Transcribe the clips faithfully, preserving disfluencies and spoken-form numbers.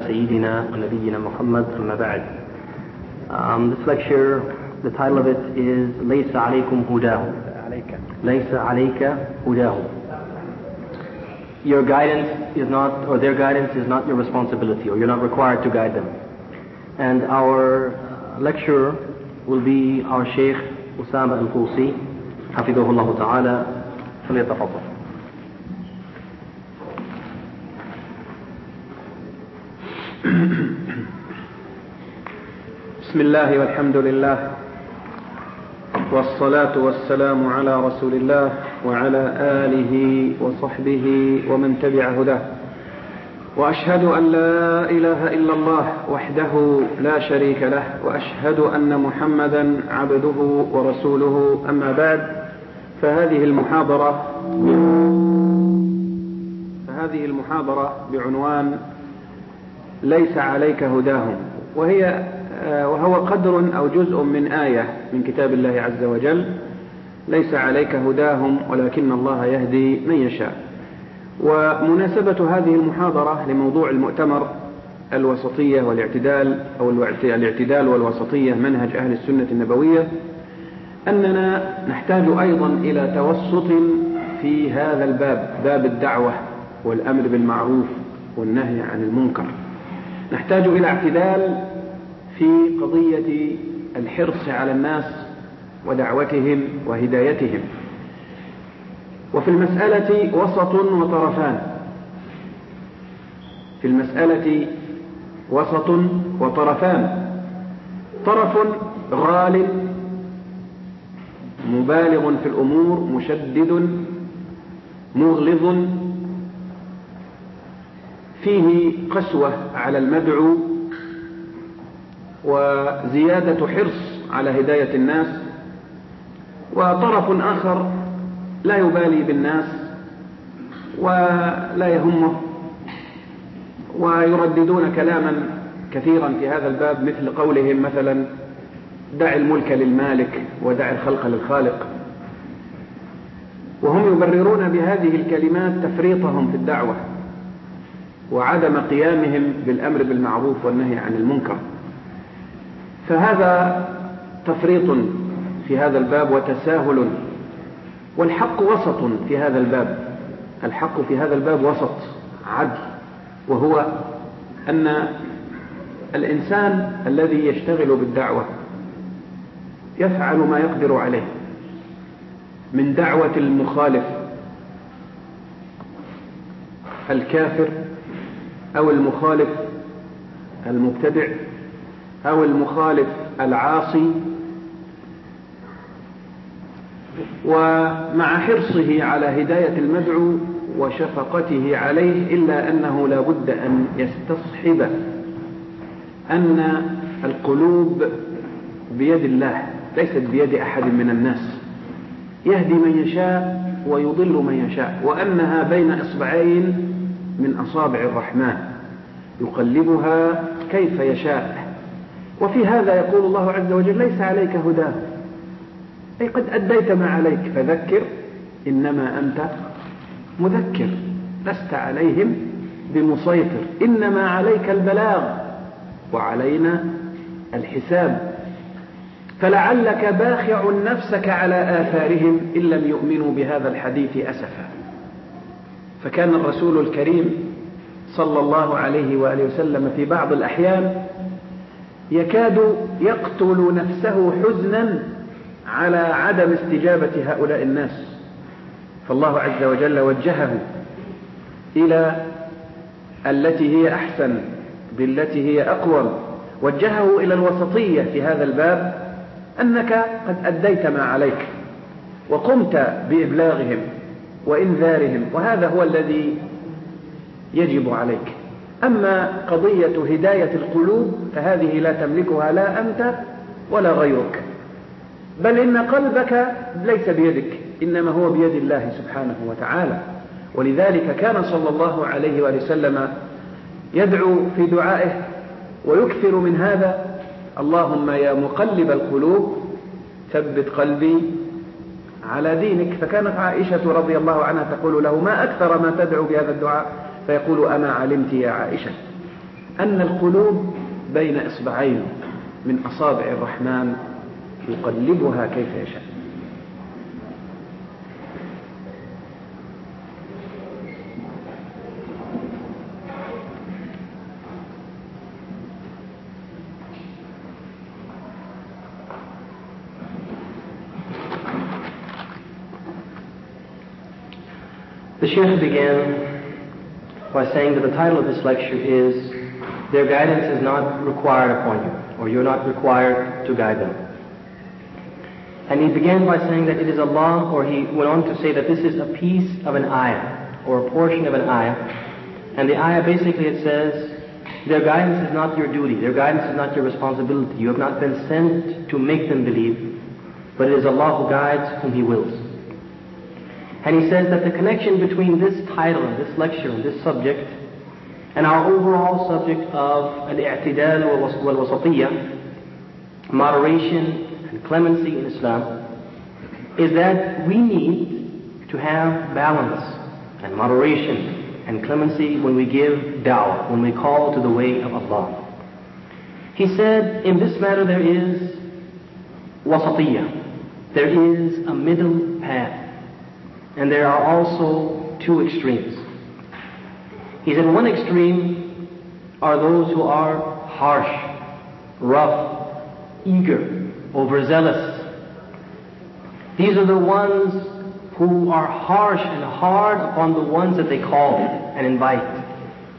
سيدنا ونبينا محمد أما بعد. Um, this lecture, the title of it is ليس عليكم هداهم. ليس عليك هداهم. Your guidance is not, or their guidance is not your responsibility, or you're not required to guide them. And our lecturer will be our Sheikh Usama Al-Fusi, حفظه الله تعالى. فليتفضل. بسم الله والحمد لله والصلاة والسلام على رسول الله وعلى آله وصحبه ومن تبع هداه، وأشهد أن لا إله إلا الله وحده لا شريك له، وأشهد أن محمدا عبده ورسوله. أما بعد، فهذه المحاضرة فهذه المحاضرة بعنوان ليس عليك هداهم، وهي وهو قدر أو جزء من آية من كتاب الله عز وجل: ليس عليك هداهم ولكن الله يهدي من يشاء. ومناسبة هذه المحاضرة لموضوع المؤتمر الوسطية والاعتدال أو الاعتدال والوسطية منهج أهل السنة النبوية، أننا نحتاج أيضا إلى توسط في هذا الباب، باب الدعوة والأمر بالمعروف والنهي عن المنكر. نحتاج إلى اعتدال في قضية الحرص على الناس ودعوتهم وهدايتهم. وفي المسألة وسط وطرفان، في المسألة وسط وطرفان، طرف غال مبالغ في الأمور مشدد مغلظ فيه قسوة على المدعو وزيادة حرص على هداية الناس، وطرف آخر لا يبالي بالناس ولا يهمه، ويرددون كلاما كثيرا في هذا الباب، مثل قولهم مثلا: دع الملك للمالك ودع الخلق للخالق. وهم يبررون بهذه الكلمات تفريطهم في الدعوة وعدم قيامهم بالأمر بالمعروف والنهي عن المنكر. فهذا تفريط في هذا الباب وتساهل، والحق وسط في هذا الباب. الحق في هذا الباب وسط عدل، وهو أن الإنسان الذي يشتغل بالدعوة يفعل ما يقدر عليه من دعوة المخالف الكافر أو المخالف المبتدع أو المخالف العاصي، ومع حرصه على هداية المدعو وشفقته عليه، إلا أنه لا بد أن يستصحب أن القلوب بيد الله ليست بيد أحد من الناس، يهدي من يشاء ويضل من يشاء، وأنها بين إصبعين من أصابع الرحمن يقلبها كيف يشاء. وفي هذا يقول الله عز وجل: ليس عليك هداه، أي قد أديت ما عليك فذكر إنما أنت مذكر، لست عليهم بمسيطر، إنما عليك البلاغ وعلينا الحساب. فلعلك باخع نفسك على آثارهم إن لم يؤمنوا بهذا الحديث أسفا. فكان الرسول الكريم صلى الله عليه وآله وسلم في بعض الأحيان يكاد يقتل نفسه حزنا على عدم استجابة هؤلاء الناس، فالله عز وجل وجهه إلى التي هي أحسن بالتي هي أقوم، وجهه إلى الوسطية في هذا الباب، أنك قد أديت ما عليك وقمت بإبلاغهم وإنذارهم، وهذا هو الذي يجب عليك. أما قضية هداية القلوب فهذه لا تملكها لا أنت ولا غيرك، بل إن قلبك ليس بيدك، إنما هو بيد الله سبحانه وتعالى. ولذلك كان صلى الله عليه وآله وسلم يدعو في دعائه ويكثر من هذا: اللهم يا مقلب القلوب ثبت قلبي على دينك. فكانت عائشة رضي الله عنها تقول له: ما أكثر ما تدعو بهذا الدعاء؟ فيقول: أما علمت يا عائشة أن القلوب بين إصبعين من أصابع الرحمن يقلبها كيف يشاء. The Sheikh began by saying that the title of this lecture is "Their Guidance is Not Required Upon You," or "You're Not Required to Guide Them." And he began by saying that it is Allah, or he went on to say that this is a piece of an ayah, or a portion of an ayah. And the ayah basically it says, their guidance is not your duty, their guidance is not your responsibility. You have not been sent to make them believe, but it is Allah who guides whom He wills. And he says that the connection between this title and this lecture and this subject and our overall subject of al-i'tidal wal-wasatiyya, moderation and clemency in Islam, is that we need to have balance and moderation and clemency when we give da'wah, when we call to the way of Allah. He said, in this matter there is wasatiyya, there is a middle path. And there are also two extremes. He said one extreme are those who are harsh, rough, eager, overzealous. These are the ones who are harsh and hard upon the ones that they call and invite.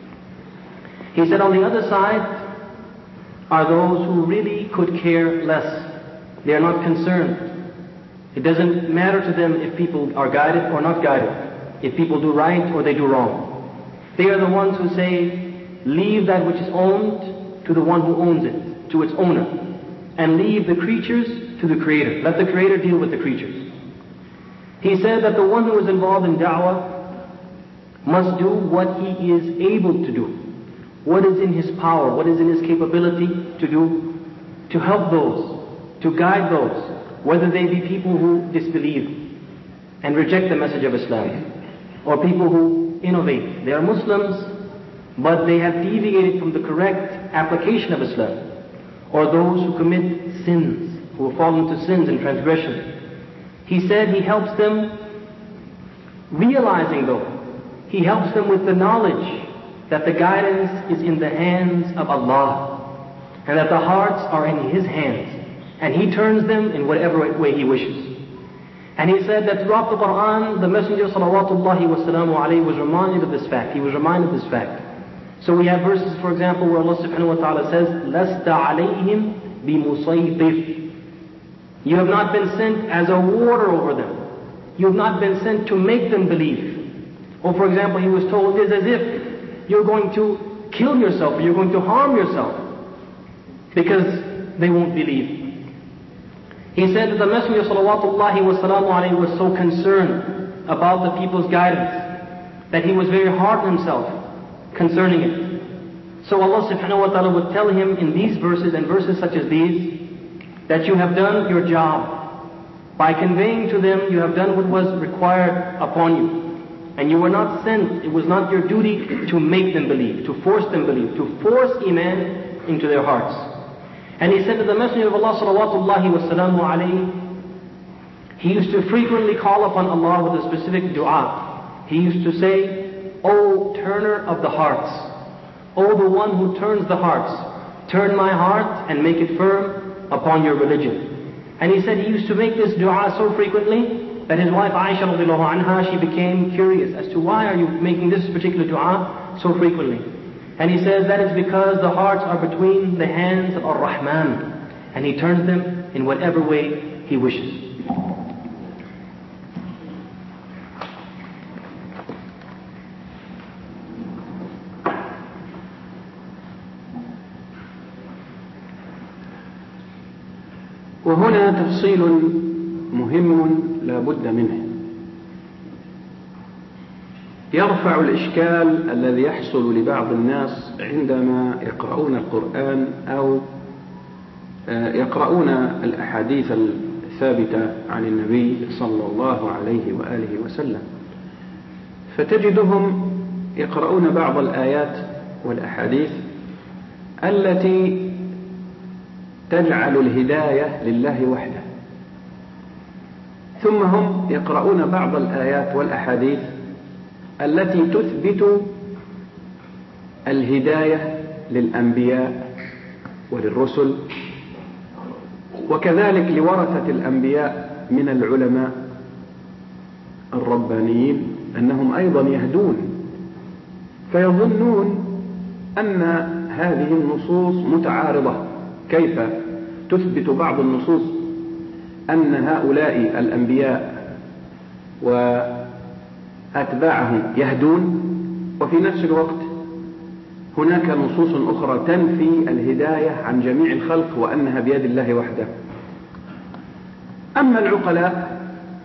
He said on the other side are those who really could care less. They are not concerned. It doesn't matter to them if people are guided or not guided, if people do right or they do wrong. They are the ones who say, leave that which is owned to the one who owns it, to its owner, and leave the creatures to the Creator. Let the Creator deal with the creatures. He said that the one who is involved in da'wah must do what he is able to do, what is in his power, what is in his capability to do, to help those, to guide those, whether they be people who disbelieve and reject the message of Islam, or people who innovate. They are Muslims, but they have deviated from the correct application of Islam, or those who commit sins, who fall into sins and transgression. He said he helps them, realizing though, he helps them with the knowledge that the guidance is in the hands of Allah, and that the hearts are in His hands. And He turns them in whatever way He wishes. And he said that throughout the Quran, the Messenger salawatullahi wa salamu alayhi was reminded of this fact. He was reminded of this fact. So we have verses, for example, where Allah subhanahu wa ta'ala says, لَسْتَ عَلَيْهِمْ بِمُصَيْطِرٍ. You have not been sent as a warder over them. You have not been sent to make them believe. Or for example, he was told, it is as if you're going to kill yourself, or you're going to harm yourself, because they won't believe. He said that the Messenger salawatullahi wa salamu alayhi was so concerned about the people's guidance that he was very hard on himself concerning it. So Allah subhanahu wa ta'ala would tell him in these verses and verses such as these that you have done your job. By conveying to them, you have done what was required upon you. And you were not sent, it was not your duty to make them believe, to force them believe, to force Iman into their hearts. And he said that the Messenger of Allah salawatullahi wa salamu alayhi, he used to frequently call upon Allah with a specific dua. He used to say, O turner of the hearts, O the one who turns the hearts, turn my heart and make it firm upon your religion. And he said he used to make this dua so frequently that his wife Aisha radiallahu anha, she became curious as to why are you making this particular dua so frequently. And he says that is because the hearts are between the hands of Ar-Rahman, and He turns them in whatever way He wishes. وهنا تفصيل مهم لا بد منه يرفع الإشكال الذي يحصل لبعض الناس عندما يقرؤون القرآن أو يقرؤون الأحاديث الثابتة عن النبي صلى الله عليه وآله وسلم، فتجدهم يقرؤون بعض الآيات والأحاديث التي تجعل الهداية لله وحده، ثم هم يقرؤون بعض الآيات والأحاديث التي تثبت الهداية للأنبياء وللرسل، وكذلك لورثة الأنبياء من العلماء الربانيين أنهم أيضا يهدون، فيظنون أن هذه النصوص متعارضة. كيف تثبت بعض النصوص أن هؤلاء الأنبياء وأتباعهم يهدون، وفي نفس الوقت هناك نصوص أخرى تنفي الهداية عن جميع الخلق وأنها بيد الله وحده؟ أما العقلاء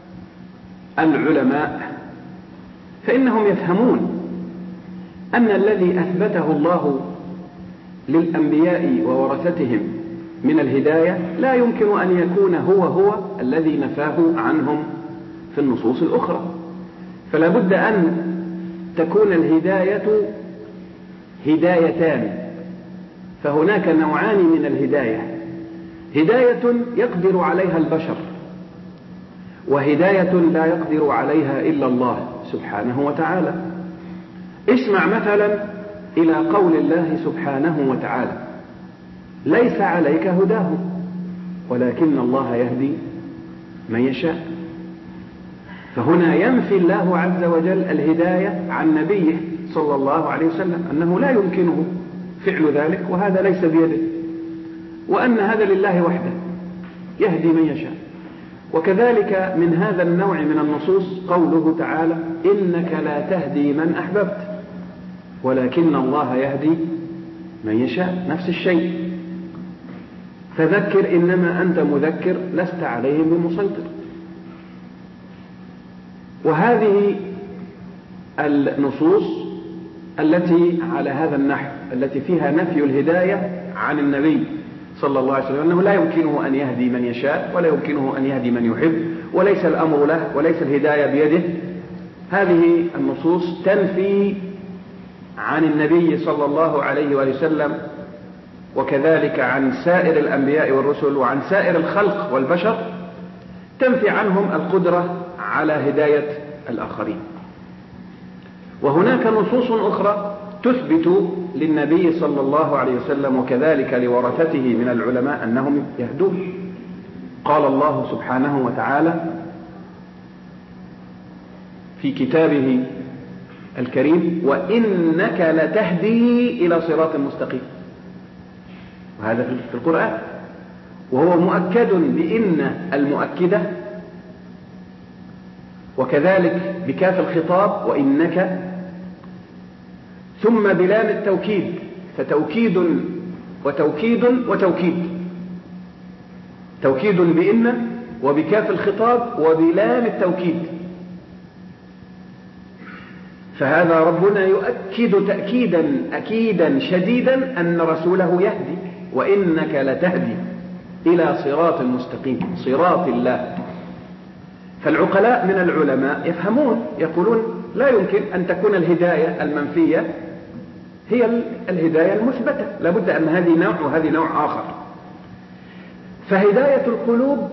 العلماء فإنهم يفهمون أن الذي أثبته الله للأنبياء وورثتهم من الهداية لا يمكن أن يكون هو هو الذي نفاه عنهم في النصوص الأخرى، فلا بد أن تكون الهداية هدايتان. فهناك نوعان من الهداية: هداية يقدر عليها البشر، وهداية لا يقدر عليها إلا الله سبحانه وتعالى. اسمع مثلا إلى قول الله سبحانه وتعالى: ليس عليك هداهم ولكن الله يهدي من يشاء. فهنا ينفي الله عز وجل الهداية عن نبيه صلى الله عليه وسلم، أنه لا يمكنه فعل ذلك وهذا ليس بيده، وأن هذا لله وحده يهدي من يشاء. وكذلك من هذا النوع من النصوص قوله تعالى: إنك لا تهدي من أحببت ولكن الله يهدي من يشاء. نفس الشيء: فذكر إنما أنت مذكر لست عليهم بمسيطر. وهذه النصوص التي على هذا النحو التي فيها نفي الهداية عن النبي صلى الله عليه وسلم، أنه لا يمكنه أن يهدي من يشاء ولا يمكنه أن يهدي من يحب وليس الأمر له وليس الهداية بيده، هذه النصوص تنفي عن النبي صلى الله عليه وسلم وكذلك عن سائر الأنبياء والرسل وعن سائر الخلق والبشر، تنفي عنهم القدرة على هداية الآخرين. وهناك نصوص أخرى تثبت للنبي صلى الله عليه وسلم وكذلك لورثته من العلماء أنهم يهدون. قال الله سبحانه وتعالى في كتابه الكريم: وإنك لتهدي إلى صراط مستقيم. وهذا في القرآن، وهو مؤكد بإن المؤكدة، وكذلك بكاف الخطاب وإنك، ثم بلام التوكيد، فتوكيد وتوكيد وتوكيد، توكيد بإن وبكاف الخطاب وبلام التوكيد. فهذا ربنا يؤكد تأكيدا أكيدا شديدا أن رسوله يهدي: وإنك لتهدي إلى صراط مستقيم، صراط الله. فالعقلاء من العلماء يفهمون، يقولون لا يمكن أن تكون الهداية المنفية هي الهداية المثبتة، لابد أن هذه نوع وهذه نوع آخر. فهداية القلوب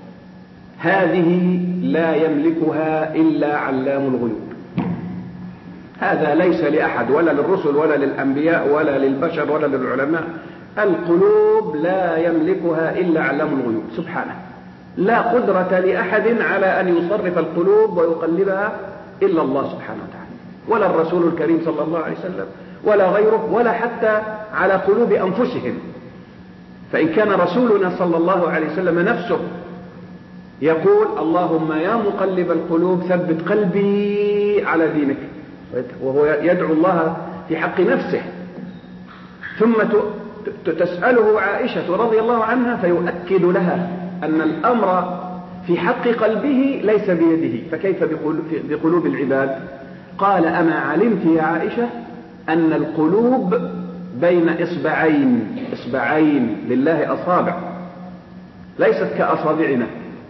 هذه لا يملكها إلا علام الغيوب. هذا ليس لأحد، ولا للرسل ولا للأنبياء ولا للبشر ولا للعلماء. القلوب لا يملكها إلا علام الغيوب سبحانه. لا قدرة لأحد على أن يصرف القلوب ويقلبها إلا الله سبحانه وتعالى، ولا الرسول الكريم صلى الله عليه وسلم ولا غيره، ولا حتى على قلوب أنفسهم. فإن كان رسولنا صلى الله عليه وسلم نفسه يقول: اللهم يا مقلب القلوب ثبت قلبي على دينك، وهو يدعو الله في حق نفسه. ثم تسأله عائشة رضي الله عنها فيؤكد لها أن الأمر في حق قلبه ليس بيده، فكيف بقلوب العباد؟ قال: أما علمت يا عائشة أن القلوب بين إصبعين، إصبعين لله أصابع ليست كأصابعنا،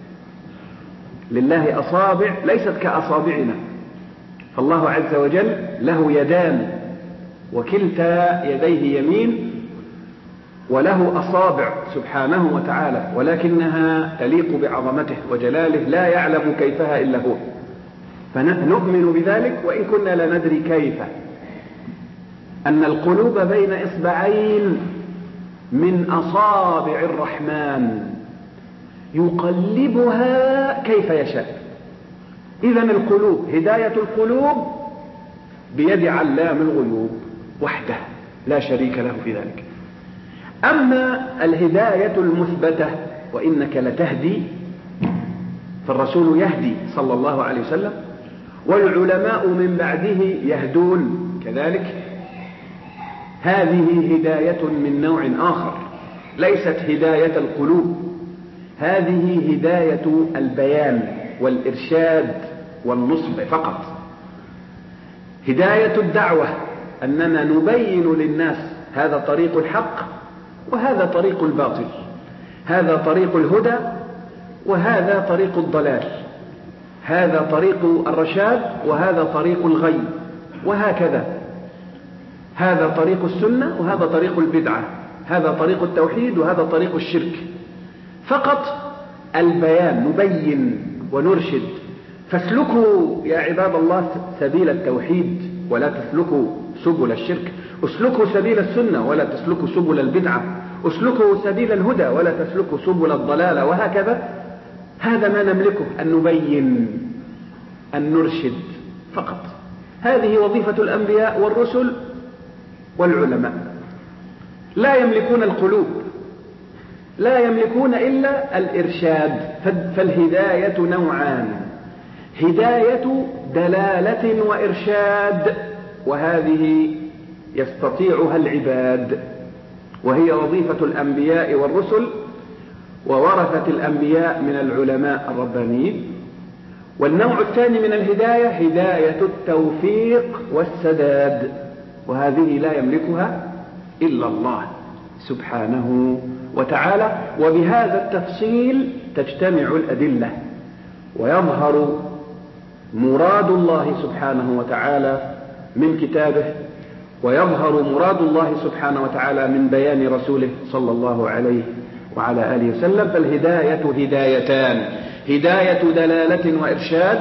لله أصابع ليست كأصابعنا. فالله عز وجل له يدان، وكلتا يديه يمين وله أصابع سبحانه وتعالى، ولكنها تليق بعظمته وجلاله لا يعلم كيفها إلا هو، فنؤمن بذلك وإن كنا لا ندري كيف، أن القلوب بين إصبعين من أصابع الرحمن يقلبها كيف يشاء. إذن القلوب، هداية القلوب بيد علام الغيوب وحده لا شريك له في ذلك. أما الهداية المثبتة وإنك لتهدي، فالرسول يهدي صلى الله عليه وسلم، والعلماء من بعده يهدون كذلك، هذه هداية من نوع آخر، ليست هداية القلوب، هذه هداية البيان والإرشاد والنصح فقط. هداية الدعوة أننا نبين للناس هذا طريق الحق وهذا طريق الباطل، هذا طريق الهدى وهذا طريق الضلال، هذا طريق الرشاد وهذا طريق الغي، وهكذا، هذا طريق السنة وهذا طريق البدعة، هذا طريق التوحيد وهذا طريق الشرك. فقط البيان، نبين ونرشد. فاسلكوا يا عباد الله سبيل التوحيد ولا تسلكوا سبل الشرك، اسلكوا سبيل السنة ولا تسلكوا سبل البدعة، اسلكوا سبيل الهدى ولا تسلكوا سبل الضلال، وهكذا. هذا ما نملكه، أن نبين، أن نرشد فقط. هذه وظيفة الأنبياء والرسل والعلماء. لا يملكون القلوب، لا يملكون إلا الإرشاد. فالهداية نوعان: هداية دلالة وإرشاد، وهذه يستطيعها العباد، وهي وظيفة الأنبياء والرسل وورثة الأنبياء من العلماء الربانيين. والنوع الثاني من الهداية هداية التوفيق والسداد، وهذه لا يملكها إلا الله سبحانه وتعالى. وبهذا التفصيل تجتمع الأدلة ويظهر مراد الله سبحانه وتعالى من كتابه، ويظهر مراد الله سبحانه وتعالى من بيان رسوله صلى الله عليه وعلى آله وسلم. فالهداية هدايتان: هداية دلالة وإرشاد،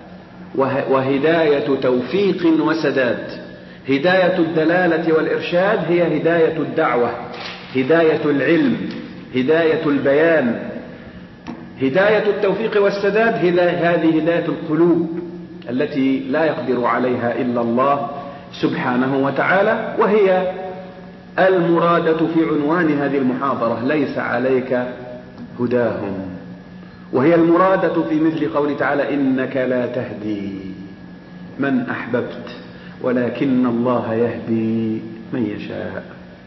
وهداية توفيق وسداد. هداية الدلالة والإرشاد هي هداية الدعوة، هداية العلم، هداية البيان. هداية التوفيق والسداد هذه هداية القلوب التي لا يقدر عليها إلا الله سبحانه وتعالى، وهي المرادة في عنوان هذه المحاضرة: ليس عليك هداهم. وهي المرادة في مثل قوله تعالى: إنك لا تهدي من أحببت ولكن الله يهدي من يشاء.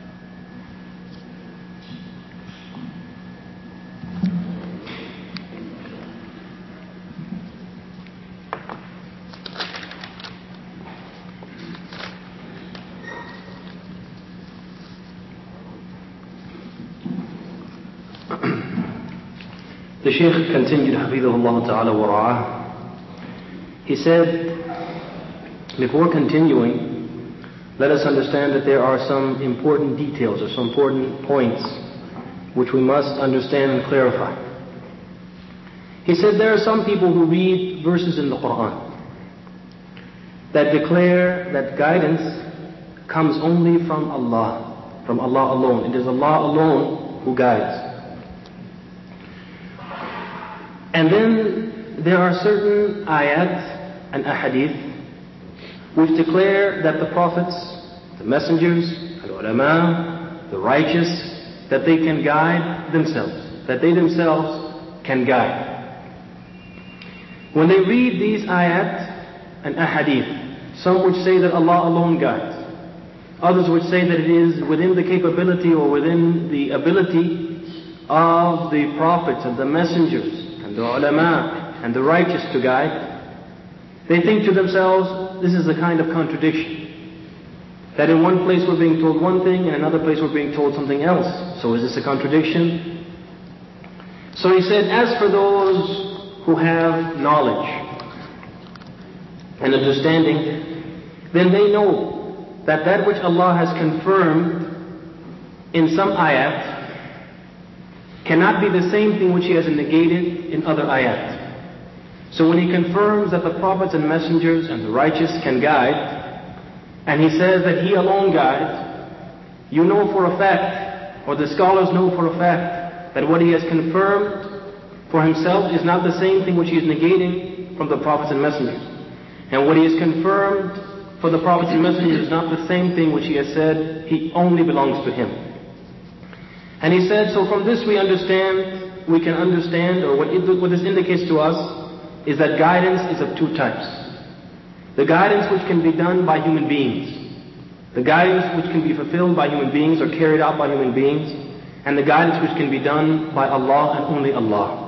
The Shaykh continued, Hafidhahullah Ta'ala wa Ra'ah. He said, before continuing, let us understand that there are some important details or some important points which we must understand and clarify. He said there are some people who read verses in the Quran that declare that guidance comes only from Allah, from Allah alone. It is Allah alone who guides. And then there are certain ayat and ahadith which declare that the prophets, the messengers, al-ulama, the righteous, that they can guide themselves, that they themselves can guide. When they read these ayat and ahadith, some would say that Allah alone guides. Others would say that it is within the capability or within the ability of the prophets and the messengers and the ulama and the righteous to guide. They think to themselves, this is a kind of contradiction. That in one place we're being told one thing, and in another place we're being told something else. So is this a contradiction? So he said, as for those who have knowledge and understanding, then they know that that which Allah has confirmed in some ayat cannot be the same thing which he has negated in other ayat. So when he confirms that the prophets and messengers and the righteous can guide, and he says that he alone guides, you know for a fact, or the scholars know for a fact, that what he has confirmed for himself is not the same thing which he is negating from the prophets and messengers. And what he has confirmed for the prophets and messengers is not the same thing which he has said he only belongs to him. And he said, so from this we understand, we can understand, or what, it, what this indicates to us, is that guidance is of two types. The guidance which can be done by human beings, the guidance which can be fulfilled by human beings or carried out by human beings, and the guidance which can be done by Allah and only Allah.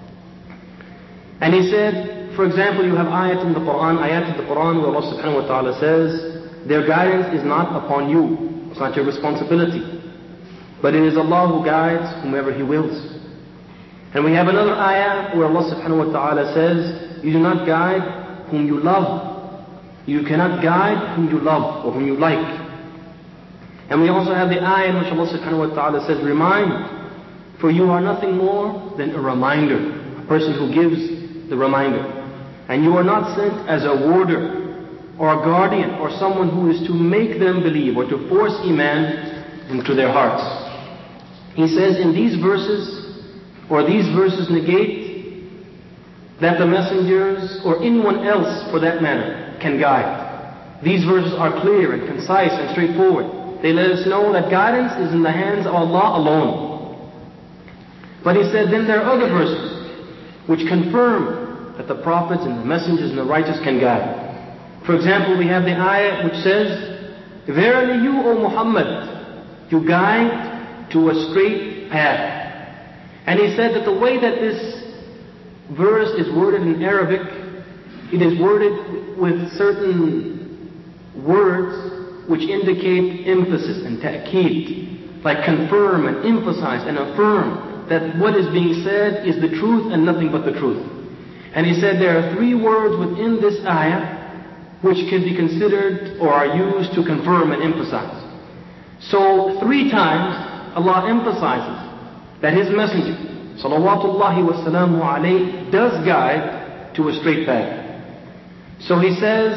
And he said, for example, you have ayat in the Quran, ayat in the Quran where Allah subhanahu wa ta'ala says, their guidance is not upon you, it's not your responsibility. But it is Allah who guides whomever He wills. And we have another ayah where Allah subhanahu wa ta'ala says, you do not guide whom you love. You cannot guide whom you love or whom you like. And we also have the ayah in which Allah subhanahu wa ta'ala says, remind, for you are nothing more than a reminder, a person who gives the reminder. And you are not sent as a warder or a guardian or someone who is to make them believe or to force iman into their hearts. He says in these verses, or these verses negate that the messengers or anyone else for that matter can guide. These verses are clear and concise and straightforward. They let us know that guidance is in the hands of Allah alone. But he said then there are other verses which confirm that the prophets and the messengers and the righteous can guide. For example, we have the ayah which says, verily you, O Muhammad, you guide to a straight path. And he said that the way that this verse is worded in Arabic, it is worded with certain words which indicate emphasis and ta'keed, like confirm and emphasize and affirm that what is being said is the truth and nothing but the truth. And he said there are three words within this ayah which can be considered or are used to confirm and emphasize. So three times Allah emphasizes that His messenger, salawatullahi wa salamu alayhi, does guide to a straight path. So He says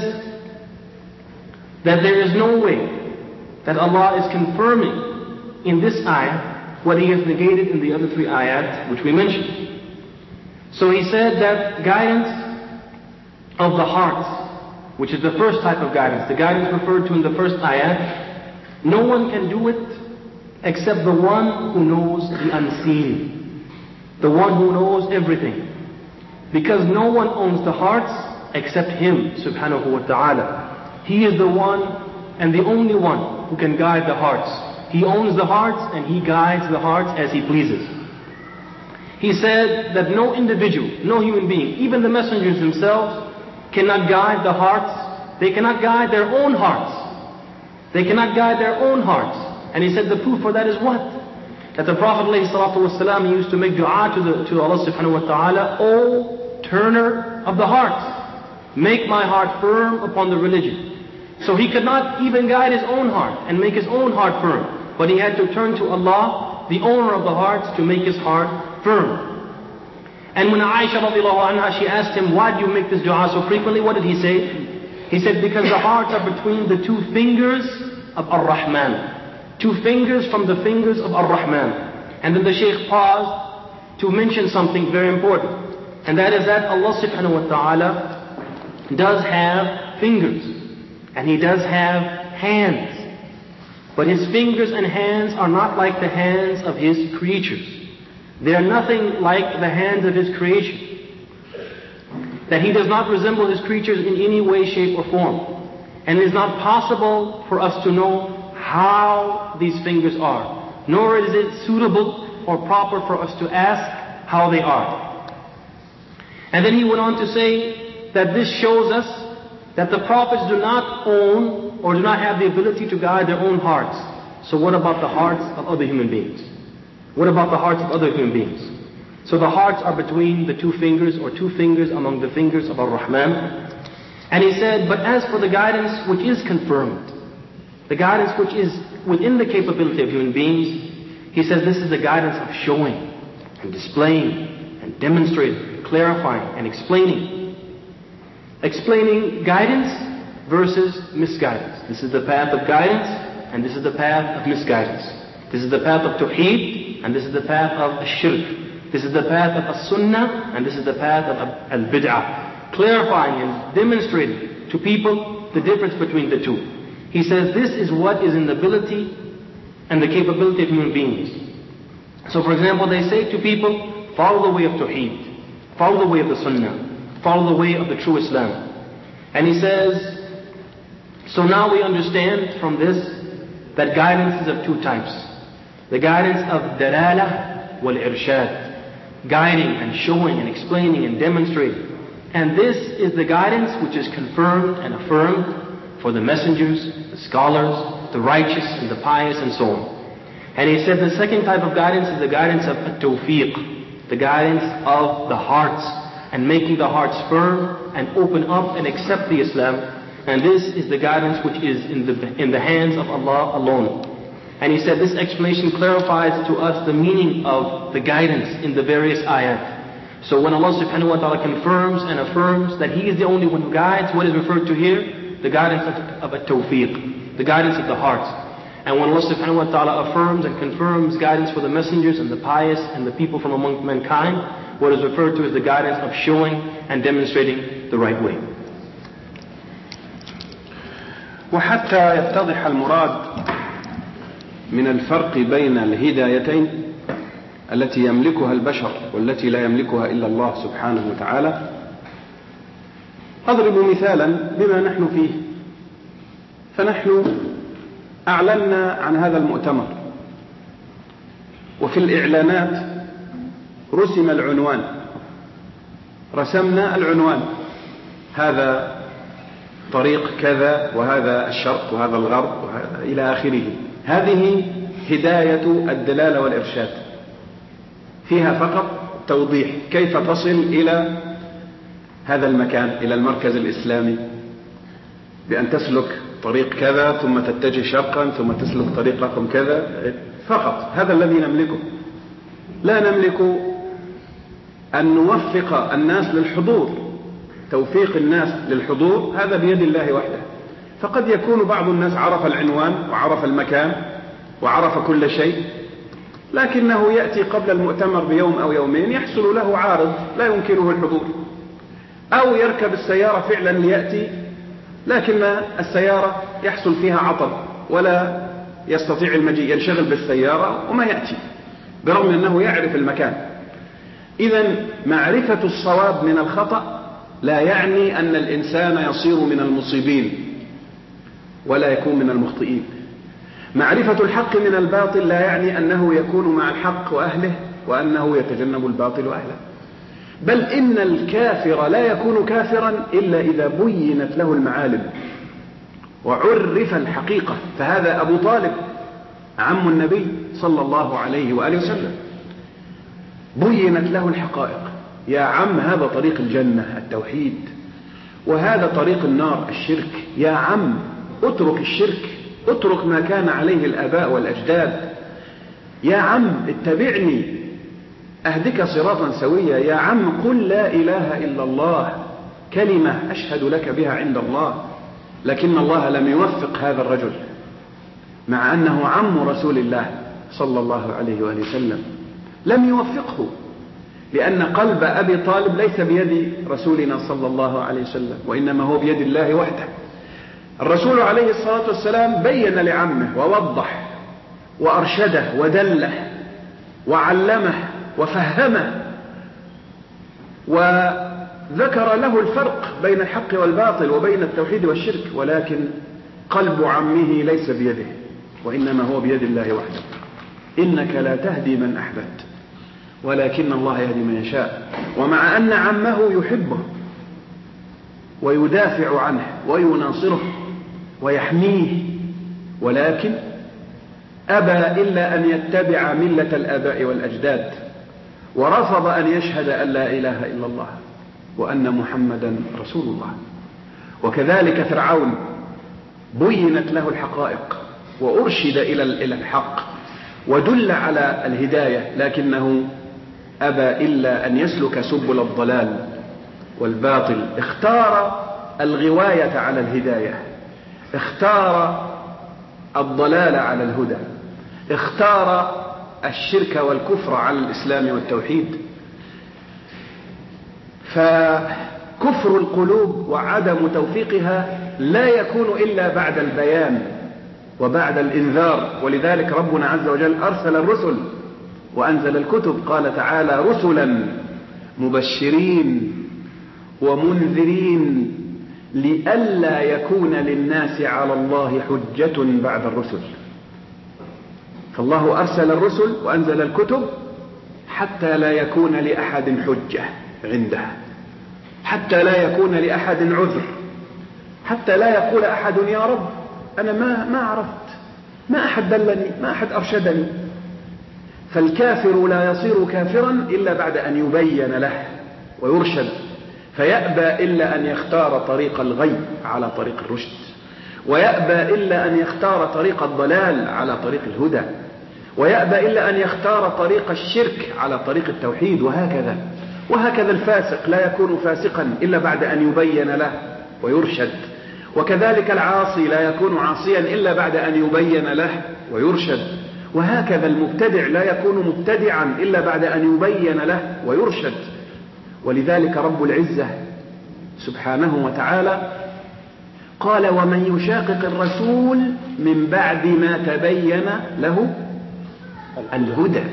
that there is no way that Allah is confirming in this ayah what He has negated in the other three ayat which we mentioned. So He said that guidance of the heart, which is the first type of guidance, the guidance referred to in the first ayat, no one can do it except the one who knows the unseen, the one who knows everything. Because no one owns the hearts except Him, subhanahu wa ta'ala. He is the one and the only one who can guide the hearts. He owns the hearts and He guides the hearts as He pleases. He said that no individual, no human being, even the messengers themselves, cannot guide the hearts. They cannot guide their own hearts. They cannot guide their own hearts. And he said the proof for that is what? That the Prophet ﷺ used to make dua to, the, to Allah subhanahu wa ta'ala, O turner of the hearts, make my heart firm upon the religion. So he could not even guide his own heart and make his own heart firm. But he had to turn to Allah, the owner of the hearts, to make his heart firm. And when Aisha radiallahu anha, she asked him, why do you make this dua so frequently? What did he say? He said, because the hearts are between the two fingers of Ar-Rahman. Two fingers from the fingers of Ar-Rahman. And then the Shaykh paused to mention something very important. And that is that Allah subhanahu wa ta'ala does have fingers. And He does have hands. But His fingers and hands are not like the hands of His creatures. They are nothing like the hands of His creation. That He does not resemble His creatures in any way, shape or form. And it is not possible for us to know how these fingers are, nor is it suitable or proper for us to ask how they are. And then he went on to say that this shows us that the prophets do not own or do not have the ability to guide their own hearts. So what about the hearts of other human beings? What about the hearts of other human beings? So the hearts are between the two fingers or two fingers among the fingers of Ar-Rahman. And he said, but as for the guidance which is confirmed, The guidance which is within the capability of human beings, he says this is the guidance of showing and displaying and demonstrating, clarifying and explaining. Explaining guidance versus misguidance. This is the path of guidance and this is the path of misguidance. This is the path of Tawheed and this is the path of Shirk. This is the path of As-Sunnah and this is the path of Al-Bid'ah. Clarifying and demonstrating to people the difference between the two. He says this is what is in the ability and the capability of human beings. So for example, they say to people, follow the way of Tawheed, follow the way of the Sunnah, follow the way of the true Islam. And he says, so now we understand from this that guidance is of two types. The guidance of Dalalah wal Irshad, guiding and showing and explaining and demonstrating. And this is the guidance which is confirmed and affirmed for the messengers, the scholars, the righteous and the pious and so on. And he said the second type of guidance is the guidance of at-tawfiq, the guidance of the hearts and making the hearts firm and open up and accept the Islam. And this is the guidance which is in the, in the hands of Allah alone. And he said this explanation clarifies to us the meaning of the guidance in the various ayat. So when Allah subhanahu wa ta'ala confirms and affirms that He is the only one who guides, what is referred to here? The guidance of, of at-tawfiq, the guidance of the hearts. And when Allah subhanahu wa ta'ala affirms and confirms guidance for the messengers and the pious and the people from among mankind, what is referred to as the guidance of showing and demonstrating the right way. وحتى يتضح المراد من الفرق بين الهدايتين التي يملكها البشر والتي لا يملكها إلا الله سبحانه وتعالى، أضرب مثالا بما نحن فيه. فنحن أعلنا عن هذا المؤتمر، وفي الإعلانات رسم العنوان، رسمنا العنوان، هذا طريق كذا وهذا الشرق وهذا الغرب وهذا إلى آخره. هذه هداية الدلالة والإرشاد، فيها فقط توضيح كيف تصل إلى هذا المكان، إلى المركز الإسلامي، بأن تسلك طريق كذا ثم تتجه شرقا ثم تسلك طريق رقم كذا. فقط هذا الذي نملكه. لا نملك أن نوفق الناس للحضور. توفيق الناس للحضور هذا بيد الله وحده. فقد يكون بعض الناس عرف العنوان وعرف المكان وعرف كل شيء، لكنه يأتي قبل المؤتمر بيوم أو يومين يحصل له عارض لا يمكنه الحضور، أو يركب السيارة فعلا ليأتي، لكن السيارة يحصل فيها عطل ولا يستطيع المجيء، ينشغل بالسيارة وما يأتي برغم أنه يعرف المكان. إذن معرفة الصواب من الخطأ لا يعني أن الإنسان يصير من المصيبين ولا يكون من المخطئين. معرفة الحق من الباطل لا يعني أنه يكون مع الحق وأهله وأنه يتجنب الباطل وأهله. بل إن الكافر لا يكون كافرا إلا إذا بينت له المعالم وعرف الحقيقة. فهذا أبو طالب عم النبي صلى الله عليه وآله وسلم، بينت له الحقائق. يا عم هذا طريق الجنة التوحيد، وهذا طريق النار الشرك. يا عم اترك الشرك، اترك ما كان عليه الآباء والأجداد. يا عم اتبعني أهدك صراطا سويا. يا عم قل لا إله إلا الله، كلمة أشهد لك بها عند الله. لكن الله لم يوفق هذا الرجل مع أنه عم رسول الله صلى الله عليه وآله وسلم، لم يوفقه، لأن قلب أبي طالب ليس بيد رسولنا صلى الله عليه وسلم، وإنما هو بيد الله وحده. الرسول عليه الصلاة والسلام بين لعمه ووضح وأرشده ودله وعلمه وفهمه وذكر له الفرق بين الحق والباطل وبين التوحيد والشرك، ولكن قلب عمه ليس بيده وإنما هو بيد الله وحده. إنك لا تهدي من أحببت ولكن الله يهدي من يشاء. ومع أن عمه يحبه ويدافع عنه ويناصره ويحميه، ولكن أبى إلا أن يتبع ملة الآباء والأجداد، ورفض أن يشهد أن لا إله إلا الله وأن محمدا رسول الله. وكذلك فرعون بينت له الحقائق وأرشد إلى الحق ودل على الهداية، لكنه أبى إلا أن يسلك سبل الضلال والباطل. اختار الغواية على الهداية، اختار الضلال على الهدى، اختار الشرك والكفر على الإسلام والتوحيد. فكفر القلوب وعدم توفيقها لا يكون إلا بعد البيان وبعد الإنذار. ولذلك ربنا عز وجل أرسل الرسل وأنزل الكتب. قال تعالى: رسلا مبشرين ومنذرين لئلا يكون للناس على الله حجة بعد الرسل. فالله أرسل الرسل وأنزل الكتب حتى لا يكون لأحد حجة عنده، حتى لا يكون لأحد عذر، حتى لا يقول أحد يا رب أنا ما ما عرفت، ما أحد دلني، ما أحد أرشدني. فالكافر لا يصير كافرا إلا بعد أن يبين له ويرشد، فيأبى إلا أن يختار طريق الغي على طريق الرشد، ويأبى إلا أن يختار طريق الضلال على طريق الهدى، ويأبى إلا أن يختار طريق الشرك على طريق التوحيد، وهكذا وهكذا. الفاسق لا يكون فاسقا إلا بعد أن يبين له ويرشد، وكذلك العاصي لا يكون عاصيا إلا بعد أن يبين له ويرشد، وهكذا المبتدع لا يكون مبتدعا إلا بعد أن يبين له ويرشد. ولذلك رب العزة سبحانه وتعالى قال: ومن يشاقق الرسول من بعد ما تبين له الهدى.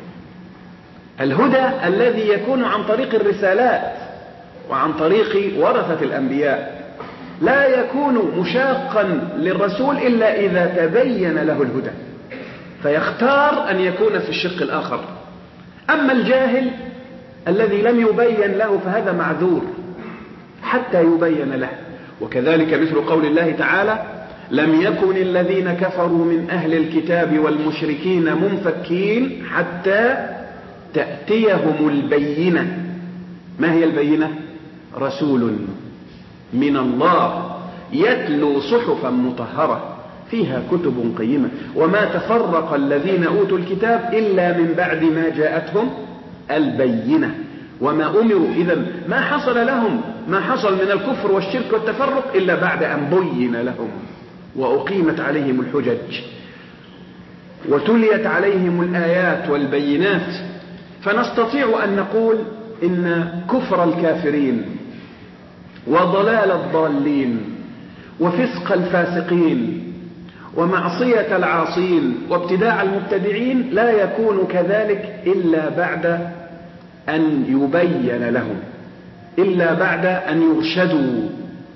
الهدى الذي يكون عن طريق الرسالات وعن طريق ورثة الأنبياء، لا يكون مشاقا للرسول إلا إذا تبين له الهدى، فيختار أن يكون في الشق الآخر. أما الجاهل الذي لم يبين له فهذا معذور حتى يبين له. وكذلك مثل قول الله تعالى: لم يكن الذين كفروا من أهل الكتاب والمشركين منفكين حتى تأتيهم البينة. ما هي البينة؟ رسول من الله يتلو صحفا مطهرة فيها كتب قيمة وما تفرق الذين أوتوا الكتاب إلا من بعد ما جاءتهم البينة وما أمروا. إذن ما حصل لهم ما حصل من الكفر والشرك والتفرق إلا بعد أن بين لهم وأقيمت عليهم الحجج وتليت عليهم الآيات والبينات. فنستطيع أن نقول إن كفر الكافرين وضلال الضالين وفسق الفاسقين ومعصية العاصين وابتداع المبتدعين لا يكون كذلك إلا بعد أن يبين لهم، إلا بعد أن يرشدوا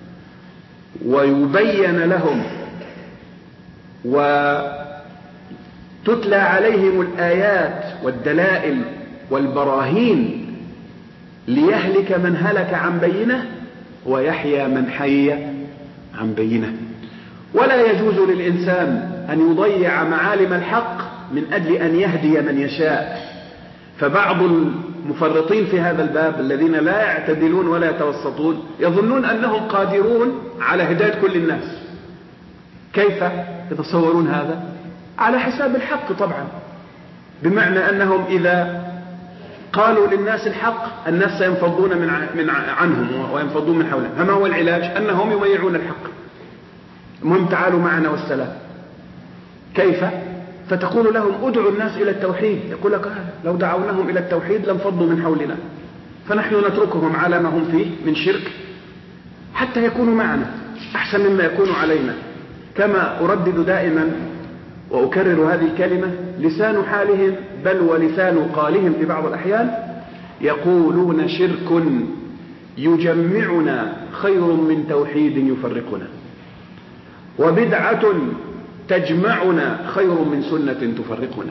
ويبين لهم وتتلى عليهم الآيات والدلائل والبراهين ليهلك من هلك عن بينه ويحيى من حي عن بينه. ولا يجوز للإنسان أن يضيع معالم الحق من أجل أن يهدي من يشاء. فبعض المفرطين في هذا الباب الذين لا يعتدلون ولا يتوسطون يظنون أنهم قادرون على هداية كل الناس. كيف يتصورون هذا؟ على حساب الحق طبعا، بمعنى أنهم إذا قالوا للناس الحق الناس سينفضون من من عنهم وينفضون من حولهم. فما هو العلاج؟ أنهم يضيعون الحق. المهم تعالوا معنا والسلام. كيف؟ فتقول لهم ادعوا الناس إلى التوحيد. يقول لك لو دعوناهم إلى التوحيد لانفضوا من حولنا، فنحن نتركهم على ما هم فيه من شرك حتى يكونوا معنا أحسن مما يكونوا علينا. كما أردد دائما وأكرر هذه الكلمة: لسان حالهم بل ولسان قالهم في بعض الأحيان يقولون شرك يجمعنا خير من توحيد يفرقنا، وبدعة تجمعنا خير من سنة تفرقنا.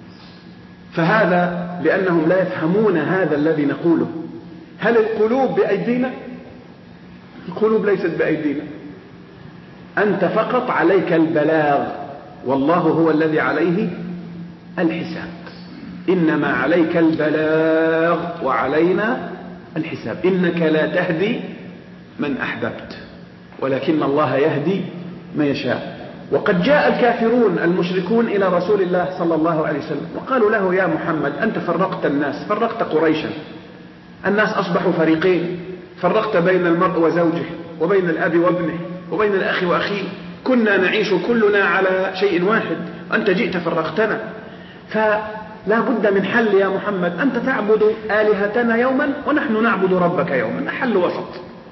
فهذا لأنهم لا يفهمون هذا الذي نقوله. هل القلوب بأيدينا؟ القلوب ليست بأيدينا، أنت فقط عليك البلاغ، والله هو الذي عليه الحساب. إنما عليك البلاغ وعلينا الحساب. إنك لا تهدي من أحببت ولكن الله يهدي ما يشاء. وقد جاء الكافرون المشركون إلى رسول الله صلى الله عليه وسلم وقالوا له: يا محمد، أنت فرقت الناس، فرقت قريشا، الناس أصبحوا فريقين، فرقت بين المرء وزوجه، وبين الأب وابنه، وبين الأخ وأخيه، كنا نعيش كلنا على شيء واحد، أنت جئت فرقتنا، فلا بد من حل يا محمد، أنت تعبد آلهتنا يوما ونحن نعبد ربك يوما، حل وسط.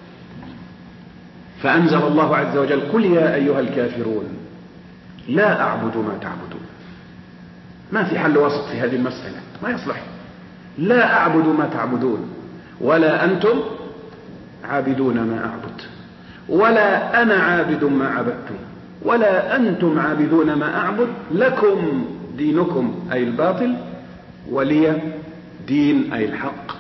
فأنزل الله عز وجل: قل يا أيها الكافرون لا أعبد ما تعبدون. ما في حل وسط في هذه المسألة، ما يصلح. لا أعبد ما تعبدون ولا أنتم عابدون ما أعبد ولا أنا عابد ما عبدتم ولا أنتم عابدون ما أعبد، لكم دينكم أي الباطل ولي دين أي الحق.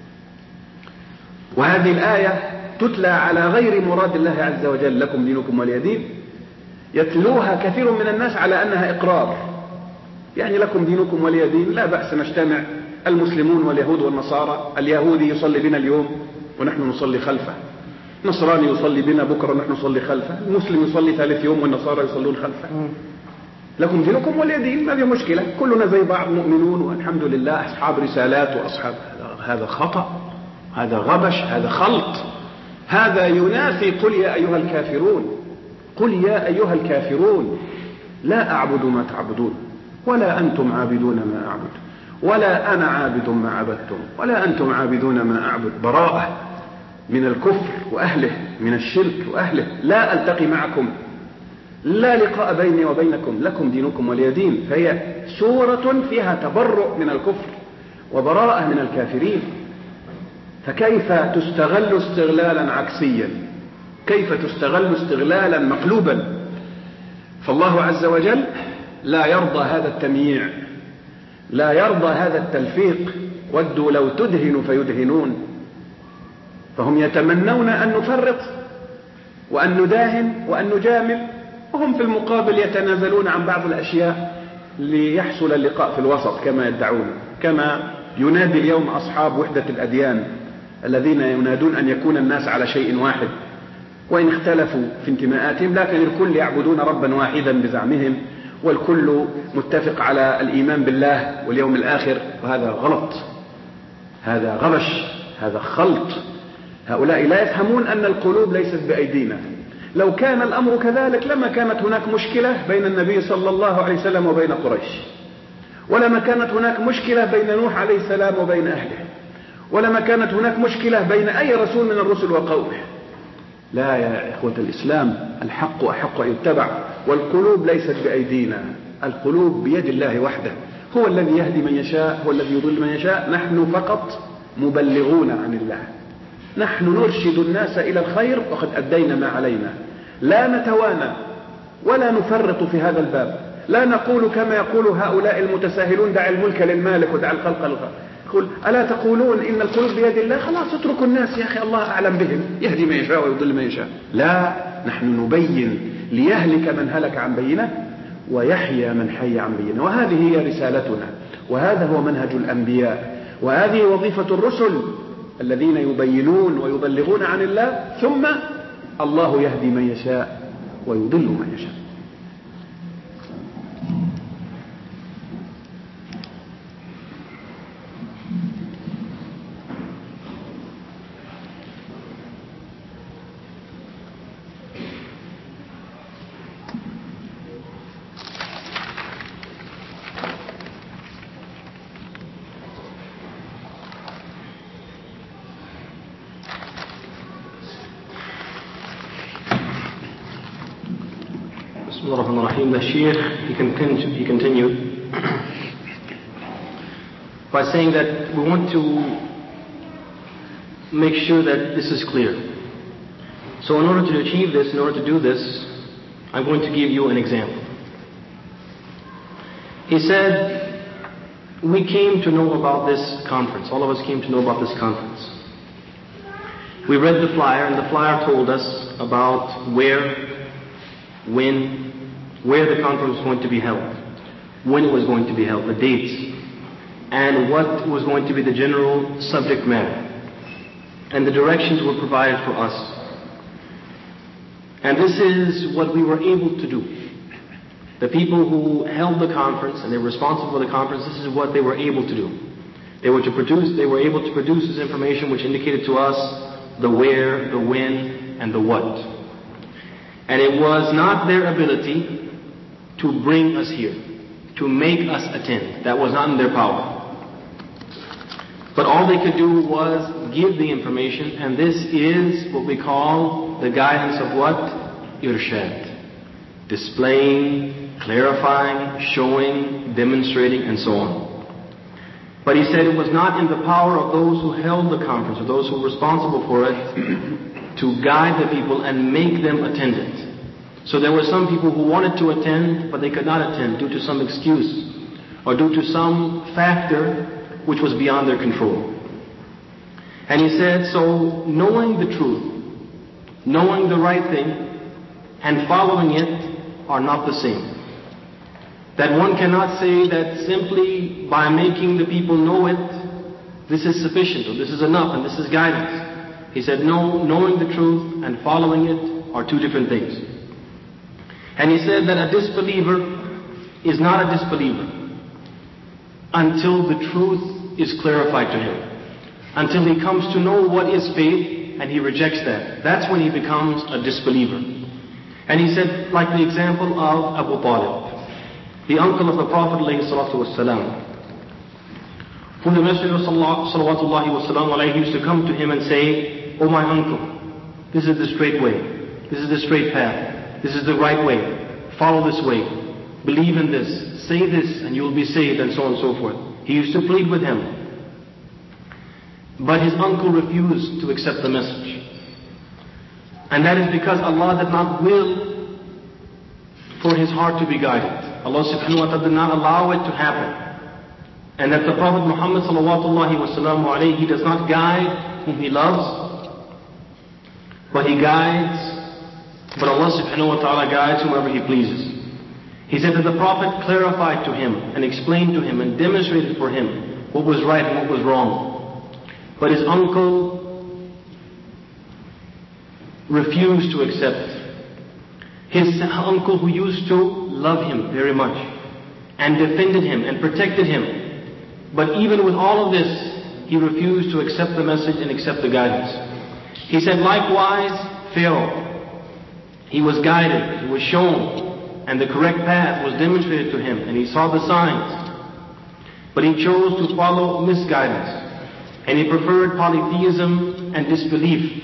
وهذه الآية تتلى على غير مراد الله عز وجل، لكم دينكم ولي دين، يتلوها كثير من الناس على أنها إقرار، يعني لكم دينكم ولي دين، لا بأس نجتمع المسلمون واليهود والنصارى، اليهودي يصلي بنا اليوم ونحن نصلي خلفه، نصراني يصلي بنا بكرة ونحن نصلي خلفه، المسلم يصلي ثالث يوم والنصارى يصلون خلفه، لكم دينكم ولي دين، ما في مشكلة، كلنا زي بعض مؤمنون والحمد لله أصحاب رسالات وأصحاب. هذا خطأ، هذا غبش، هذا خلط، هذا ينافي قل يا أيها الكافرون. قل يا أيها الكافرون لا أعبد ما تعبدون ولا أنتم عابدون ما أعبد ولا أنا عابد ما عبدتم ولا أنتم عابدون ما أعبد. براءة من الكفر وأهله، من الشرك وأهله، لا ألتقي معكم، لا لقاء بيني وبينكم، لكم دينكم ولي دين. فهي سورة فيها تبرؤ من الكفر وبراءة من الكافرين. فكيف تستغل استغلالا عكسيا؟ كيف تستغل استغلالا مقلوبا؟ فالله عز وجل لا يرضى هذا التمييع، لا يرضى هذا التلفيق. ودوا لو تدهن فيدهنون. فهم يتمنون أن نفرط وأن نداهن وأن نجامل، وهم في المقابل يتنازلون عن بعض الأشياء ليحصل اللقاء في الوسط كما يدعون، كما ينادي اليوم أصحاب وحدة الأديان الذين ينادون أن يكون الناس على شيء واحد، وإن اختلفوا في انتماءاتهم لكن الكل يعبدون ربا واحدا بزعمهم، والكل متفق على الإيمان بالله واليوم الآخر. وهذا غلط، هذا غبش، هذا خلط. هؤلاء لا يفهمون أن القلوب ليست بأيدينا. لو كان الأمر كذلك لما كانت هناك مشكلة بين النبي صلى الله عليه وسلم وبين قريش، ولما كانت هناك مشكلة بين نوح عليه السلام وبين أهله، ولما كانت هناك مشكلة بين أي رسول من الرسل وقومه. لا يا إخوة الإسلام، الحق أحق أن يتبع، والقلوب ليست بأيدينا، القلوب بيد الله وحده، هو الذي يهدي من يشاء، هو الذي يضل من يشاء. نحن فقط مبلغون عن الله، نحن نرشد الناس إلى الخير وقد أدينا ما علينا، لا نتوانى ولا نفرط في هذا الباب، لا نقول كما يقول هؤلاء المتساهلون: دع الملك للمالك ودع الخلق للخلق. قل ألا تقولون إن القلوب بيد الله؟ خلاص اتركوا الناس يا أخي، الله أعلم بهم، يهدي من يشاء ويضل من يشاء. لا، نحن نبين ليهلك من هلك عن بينه ويحيى من حي عن بينه. وهذه هي رسالتنا، وهذا هو منهج الأنبياء، وهذه وظيفة الرسل الذين يبينون ويبلغون عن الله، ثم الله يهدي من يشاء ويضل من يشاء. The Sheikh, he continued, he continued by saying that we want to make sure that this is clear. So in order to achieve this, in order to do this, I'm going to give you an example. He said, we came to know about this conference. All of us came to know about this conference. We read the flyer, and the flyer told us about where, when, where the conference was going to be held, when it was going to be held, the dates, and what was going to be the general subject matter. And the directions were provided for us. And this is what we were able to do. The people who held the conference and they were responsible for the conference, this is what they were able to do. They were to produce, they were able to produce this information which indicated to us the where, the when, and the what. And it was not their ability to bring us here, to make us attend. That was not in their power. But all they could do was give the information, and this is what we call the guidance of what? Irshad. Displaying, clarifying, showing, demonstrating, and so on. But he said it was not in the power of those who held the conference, or those who were responsible for it, to guide the people and make them attendant. So there were some people who wanted to attend, but they could not attend due to some excuse, or due to some factor which was beyond their control. And he said, so knowing the truth, knowing the right thing, and following it are not the same. That one cannot say that simply by making the people know it, this is sufficient, or this is enough, and this is guidance. He said, no, knowing the truth and following it are two different things. And he said that a disbeliever is not a disbeliever until the truth is clarified to him. Until he comes to know what is faith and he rejects that. That's when he becomes a disbeliever. And he said, like the example of Abu Talib, the uncle of the Prophet ﷺ, who the Messenger ﷺ used to come to him and say, oh my uncle, this is the straight way, this is the straight path, this is the right way, follow this way, believe in this, say this and you will be saved, and so on and so forth. He used to plead with him. But his uncle refused to accept the message. And that is because Allah did not will for his heart to be guided. Allah subhanahu wa ta'ala did not allow it to happen. And that the Prophet Muhammad sallallahu wasallam alayhi, he does not guide whom he loves, but he guides, but Allah subhanahu wa ta'ala guides whomever he pleases. He said that the Prophet clarified to him and explained to him and demonstrated for him what was right and what was wrong. But his uncle refused to accept. His uncle, who used to love him very much and defended him and protected him, but even with all of this, he refused to accept the message and accept the guidance. He said, likewise, Pharaoh, he was guided, he was shown, and the correct path was demonstrated to him, and he saw the signs. But he chose to follow misguidance, and he preferred polytheism and disbelief.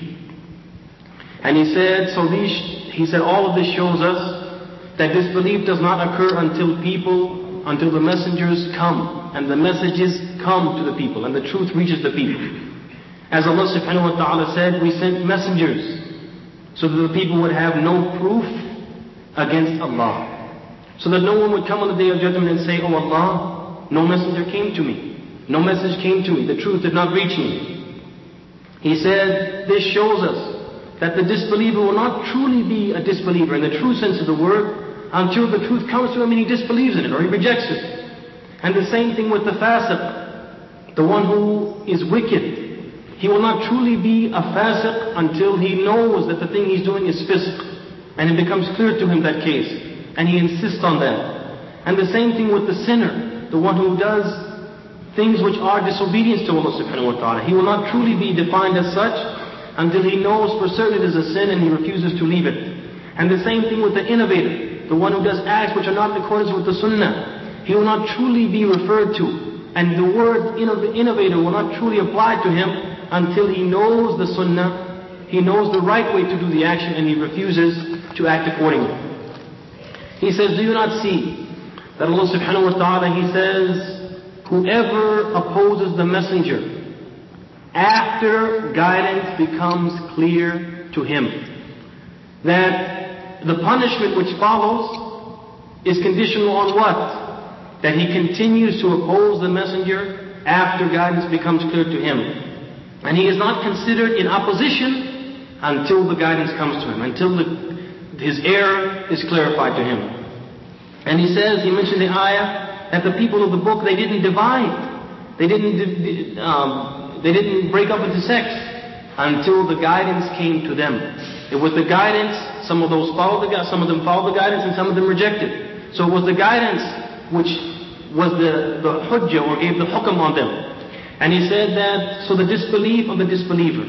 And he said, so these, he said, all of this shows us that disbelief does not occur until people, until the messengers come, and the messages come to the people, and the truth reaches the people. As Allah subhanahu wa ta'ala said, we sent messengers so that the people would have no proof against Allah. So that no one would come on the day of judgment and say, oh Allah, no messenger came to me. No message came to me. The truth did not reach me. He said, this shows us that the disbeliever will not truly be a disbeliever in the true sense of the word until the truth comes to him and he disbelieves in it or he rejects it. And the same thing with the fasiq, the one who is wicked. He will not truly be a fasiq until he knows that the thing he's doing is fisq. And it becomes clear to him that case. And he insists on that. And the same thing with the sinner, the one who does things which are disobedience to Allah subhanahu wa ta'ala. He will not truly be defined as such until he knows for certain it is a sin and he refuses to leave it. And the same thing with the innovator, the one who does acts which are not in accordance with the sunnah. He will not truly be referred to. And the word innovator will not truly apply to him until he knows the sunnah, he knows the right way to do the action, and he refuses to act accordingly. He says, do you not see that Allah subhanahu wa ta'ala, he says, whoever opposes the messenger after guidance becomes clear to him, that the punishment which follows is conditional on what? That he continues to oppose the messenger after guidance becomes clear to him. And he is not considered in opposition until the guidance comes to him, until the, his error is clarified to him. And he says, he mentioned the ayah, that the people of the book, they didn't divide. They didn't, um, they didn't break up into sects. until the guidance came to them. It was the guidance, some of those followed the guidance, some of them followed the guidance, and some of them rejected. So it was the guidance which was the, the hujjah, or gave the hukam on them. And he said that, so the disbelief of the disbeliever,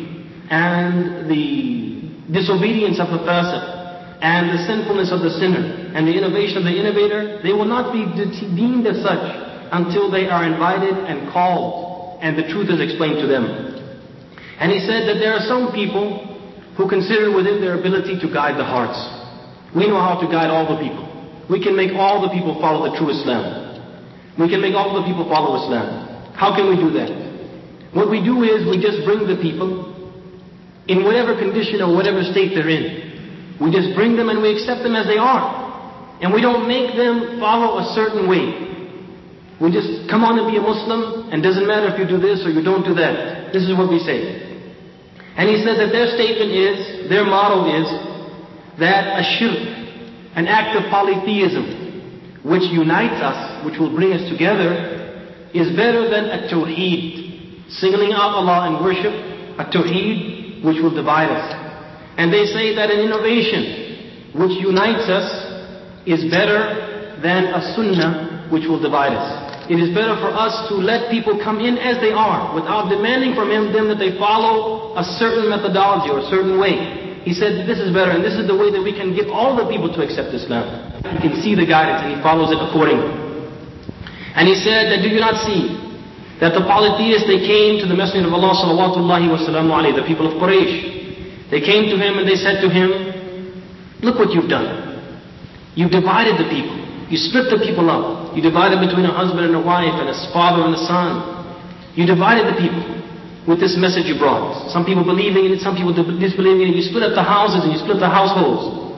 and the disobedience of the fasiq, and the sinfulness of the sinner, and the innovation of the innovator, they will not be deemed as such until they are invited and called, and the truth is explained to them. And he said that there are some people who consider within their ability to guide the hearts. We know how to guide all the people. We can make all the people follow the true Islam. We can make all the people follow Islam. How can we do that? What we do is we just bring the people in whatever condition or whatever state they're in. We just bring them and we accept them as they are. And we don't make them follow a certain way. We just come on and be a Muslim, and doesn't matter if you do this or you don't do that. This is what we say. And he said that their statement is, their motto is, that a shirk, an act of polytheism, which unites us, which will bring us together, is better than a tawheed, singling out Allah in worship, a tawheed which will divide us. And they say that an innovation which unites us is better than a sunnah which will divide us. It is better for us to let people come in as they are, without demanding from them that they follow a certain methodology or a certain way. He said this is better, and this is the way that we can get all the people to accept Islam. He can see the guidance and he follows it accordingly. And he said that, do you not see that the polytheists, they came to the Messenger of Allah sallallahu wa sallam alayhi, the people of Quraysh. They came to him and they said to him, look what you've done. You've divided the people. You split the people up. You divided between a husband and a wife, and a father and a son. You divided the people with this message you brought. Some people believing in it, some people disbelieving in it. You split up the houses and you split the households.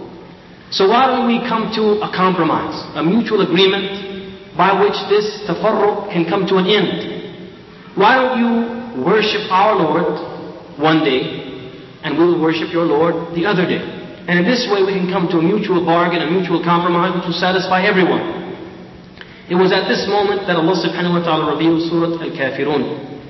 So why don't we come to a compromise, a mutual agreement by which this tafarruq can come to an end? Why don't you worship our Lord one day, and we will worship your Lord the other day? And in this way we can come to a mutual bargain, a mutual compromise which will satisfy everyone. It was at this moment that Allah subhanahu wa ta'ala revealed Surah Al-Kafirun.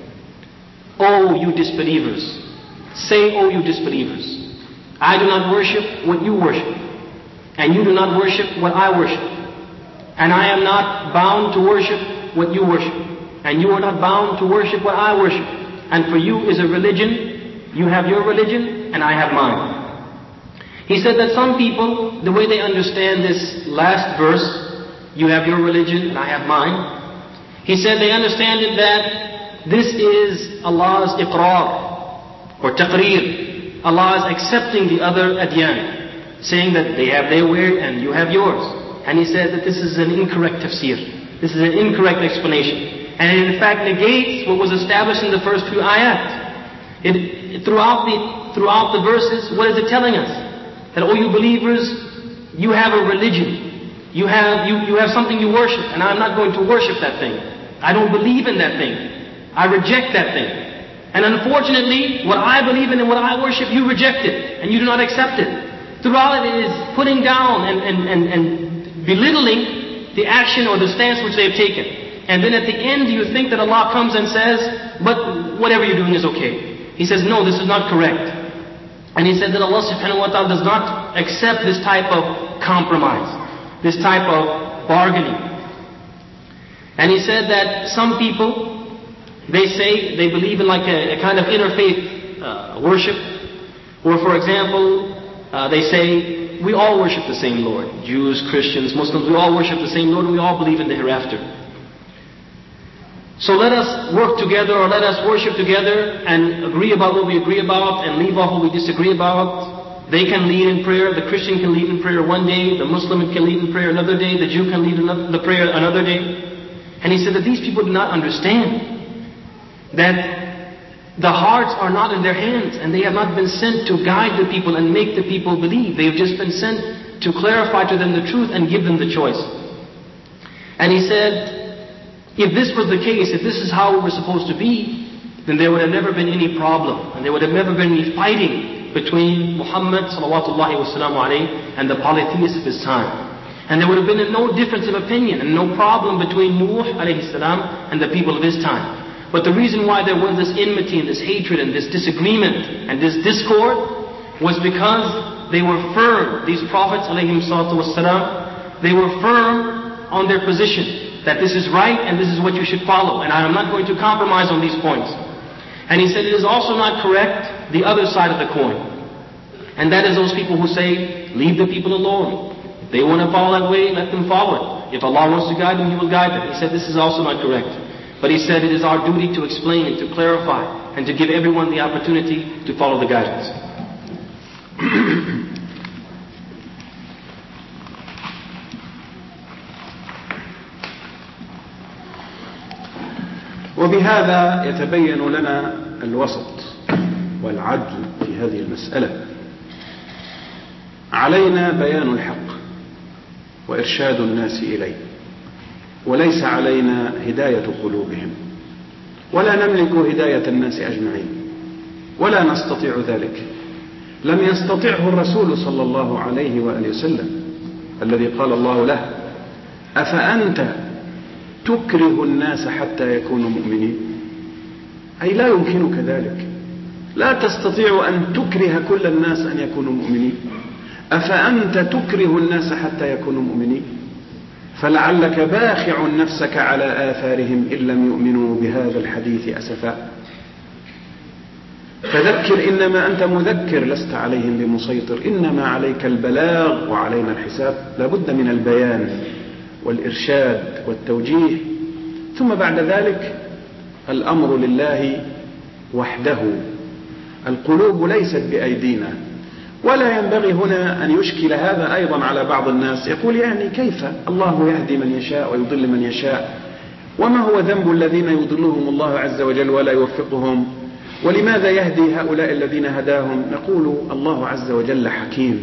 O you disbelievers, say, O you disbelievers, I do not worship what you worship, and you do not worship what I worship, and I am not bound to worship what you worship, and you are not bound to worship what I worship. And for you is a religion, you have your religion, and I have mine. He said that some people, the way they understand this last verse, you have your religion and I have mine, he said they understand it that this is Allah's iqrar or taqreer. Allah is accepting the other adyan, saying that they have their way and you have yours. And he said that this is an incorrect tafsir. This is an incorrect explanation. And it in fact negates what was established in the first few ayat. It, throughout the throughout the verses, what is it telling us? That, oh you believers, you have a religion. You have, you, you have something you worship, and I'm not going to worship that thing. I don't believe in that thing. I reject that thing. And unfortunately, what I believe in and what I worship, you reject it, and you do not accept it. Throughout it is putting down and, and, and, and belittling the action or the stance which they have taken. And then at the end, you think that Allah comes and says, but whatever you're doing is okay. He says, no, this is not correct. And he said that Allah subhanahu wa ta'ala does not accept this type of compromise, this type of bargaining. And he said that some people, they say they believe in like a, a kind of interfaith uh, worship. Or for example, uh, they say, we all worship the same Lord. Jews, Christians, Muslims, we all worship the same Lord and we all believe in the hereafter. So let us work together, or let us worship together and agree about what we agree about and leave off what we disagree about. They can lead in prayer, the Christian can lead in prayer one day, the Muslim can lead in prayer another day, the Jew can lead in the prayer another day. And he said that these people do not understand that the hearts are not in their hands, and they have not been sent to guide the people and make the people believe. They have just been sent to clarify to them the truth and give them the choice. And he said, if this was the case, if this is how we were supposed to be, then there would have never been any problem, and there would have never been any fighting between Muhammad salawatullahi wasalam alayhi and the polytheists of his time. And there would have been no difference of opinion and no problem between Nuh alayhi salam and the people of his time. But the reason why there was this enmity and this hatred and this disagreement and this discord was because they were firm. These prophets, alayhim salatu wassalam, they were firm on their position that this is right and this is what you should follow, and I am not going to compromise on these points. And he said it is also not correct the other side of the coin, and that is those people who say, leave the people alone. If they want to follow that way, let them follow it. If Allah wants to guide them, He will guide them. He said this is also not correct. But he said it is our duty to explain and to clarify and to give everyone the opportunity to follow the guidance. وبهذا يتبين لنا الوسط والعدل في هذه المسألة. علينا بيان الحق وإرشاد الناس إليه، وليس علينا هداية قلوبهم، ولا نملك هداية الناس أجمعين، ولا نستطيع ذلك. لم يستطعه الرسول صلى الله عليه وآله وسلم الذي قال الله له: أفأنت تكره الناس حتى يكونوا مؤمنين؟ أي لا يمكنك ذلك، لا تستطيع أن تكره كل الناس أن يكونوا مؤمنين. أفأنت تكره الناس حتى يكونوا مؤمنين؟ فلعلك باخع نفسك على آثارهم إن لم يؤمنوا بهذا الحديث أسفا. فذكر إنما أنت مذكر، لست عليهم بمسيطر، إنما عليك البلاغ وعلينا الحساب. لابد من البيان والإرشاد والتوجيه، ثم بعد ذلك الأمر لله وحده. القلوب ليست بأيدينا، ولا ينبغي هنا أن يشكل هذا أيضا على بعض الناس. يقول يعني كيف الله يهدي من يشاء ويضل من يشاء، وما هو ذنب الذين يضلهم الله عز وجل ولا يوفقهم، ولماذا يهدي هؤلاء الذين هداهم؟ نقول الله عز وجل حكيم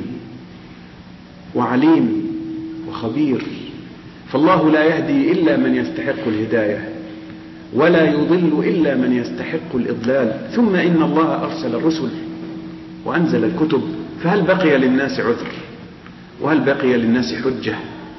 وعليم وخبير، فالله لا يهدي إلا من يستحق الهداية، ولا يضل إلا من يستحق الإضلال. ثم إن الله أرسل الرسل وأنزل الكتب، فهل بقي للناس عذر؟ وهل بقي للناس حجة؟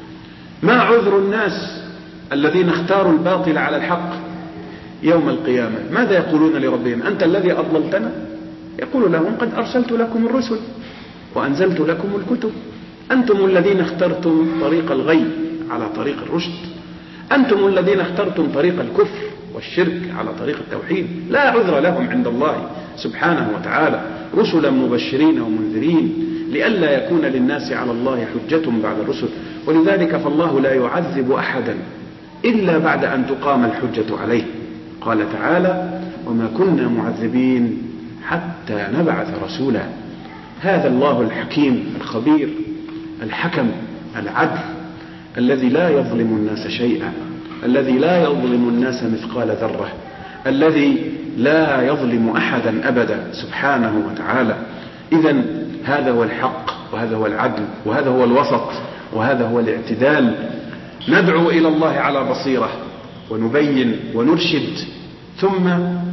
ما عذر الناس الذين اختاروا الباطل على الحق يوم القيامة؟ ماذا يقولون لربهم؟ أنت الذي أضللتنا؟ يقول لهم: قد أرسلت لكم الرسل وأنزلت لكم الكتب، أنتم الذين اخترتم طريق الغي على طريق الرشد، أنتم الذين اخترتم طريق الكفر والشرك على طريق التوحيد. لا عذر لهم عند الله سبحانه وتعالى. رسلا مبشرين ومنذرين لئلا يكون للناس على الله حجة بعد الرسل. ولذلك فالله لا يعذب أحدا إلا بعد أن تقام الحجة عليه. قال تعالى: وما كنا معذبين حتى نبعث رسولا. هذا الله الحكيم الخبير الحكم العدل، الذي لا يظلم الناس شيئا، الذي لا يظلم الناس مثقال ذرة، الذي لا يظلم أحدا أبدا سبحانه وتعالى. إذن هذا هو الحق، وهذا هو العدل، وهذا هو الوسط، وهذا هو الاعتدال. ندعو إلى الله على بصيرة ونبين ونرشد، ثم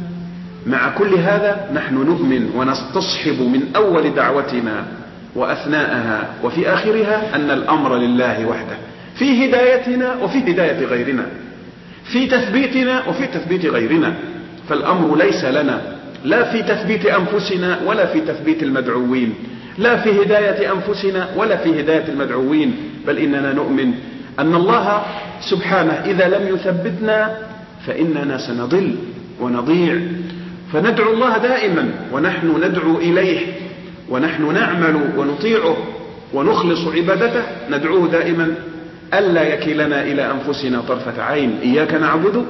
مع كل هذا نحن نؤمن ونستصحب من أول دعوتنا وأثناءها وفي آخرها أن الأمر لله وحده، في هدايتنا وفي هداية غيرنا، في تثبيتنا وفي تثبيت غيرنا. فالأمر ليس لنا لا في تثبيت أنفسنا ولا في تثبيت المدعوين، لا في هداية أنفسنا ولا في هداية المدعوين، بل إننا نؤمن أن الله سبحانه إذا لم يثبتنا فإننا سنضل ونضيع. فندعو الله دائما ونحن ندعو إليه، ونحن نعمل ونطيعه ونخلص عبادته. ندعوه دائما ألا يكلنا إلى أنفسنا طرفة عين. إياك نعبد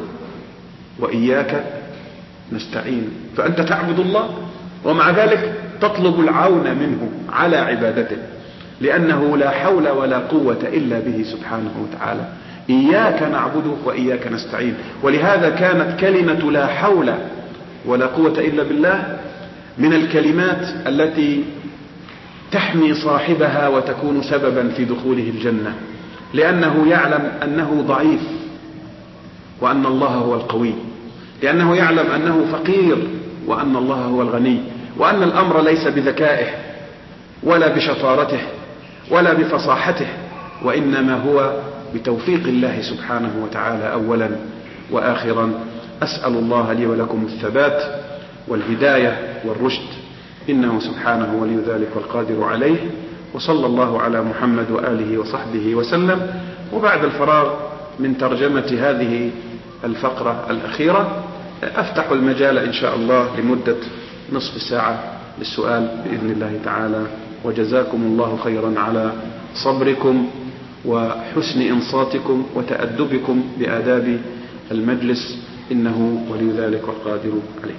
وإياك نستعين. فأنت تعبد الله ومع ذلك تطلب العون منه على عبادته، لأنه لا حول ولا قوة إلا به سبحانه وتعالى. إياك نعبد وإياك نستعين. ولهذا كانت كلمة لا حول ولا قوة إلا بالله من الكلمات التي تحمي صاحبها وتكون سببا في دخوله الجنة، لأنه يعلم أنه ضعيف وأن الله هو القوي، لأنه يعلم أنه فقير وأن الله هو الغني، وأن الأمر ليس بذكائه ولا بشطارته ولا بفصاحته، وإنما هو بتوفيق الله سبحانه وتعالى أولا وآخرا أسأل الله لي ولكم الثبات والهداية والرشد، إنه سبحانه ولي ذلك والقادر عليه. وصلى الله على محمد وآله وصحبه وسلم. وبعد الفراغ من ترجمة هذه الفقرة الأخيرة أفتح المجال إن شاء الله لمدة نصف ساعة للسؤال بإذن الله تعالى. وجزاكم الله خيرا على صبركم وحسن إنصاتكم وتأدبكم بآداب المجلس، إنه ولي ذلك والقادر عليه.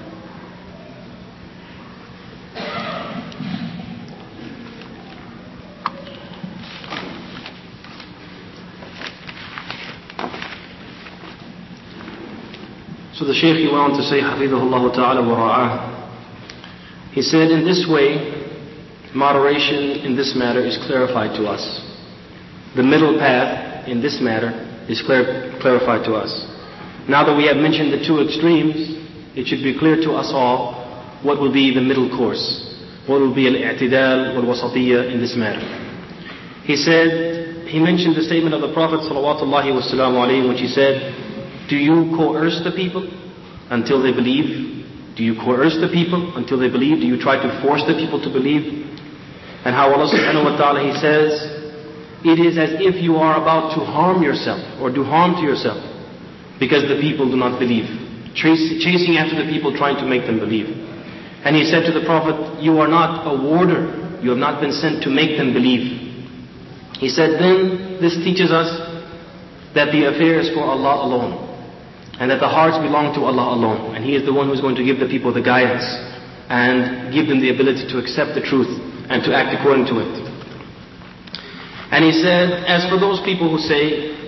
So the Shaykh, he went on to say, Hafidhahullah ta'ala wa ra'ah. He said, in this way, moderation in this matter is clarified to us. The middle path in this matter is clar- clarified to us. Now that we have mentioned the two extremes, it should be clear to us all what will be the middle course. What will be al-i'tidal wal-wasatiyya in this matter. He said, he mentioned the statement of the Prophet salawatullahi wa salamu alayhi, which he said, do you coerce the people until they believe? Do you coerce the people until they believe? Do you try to force the people to believe? And how Allah subhanahu wa ta'ala, He says, it is as if you are about to harm yourself or do harm to yourself because the people do not believe. Chasing after the people, trying to make them believe. And He said to the Prophet, you are not a warder. You have not been sent to make them believe. He said, then this teaches us that the affair is for Allah alone. And that the hearts belong to Allah alone. And He is the one who is going to give the people the guidance and give them the ability to accept the truth and to act according to it. And He said, as for those people who say,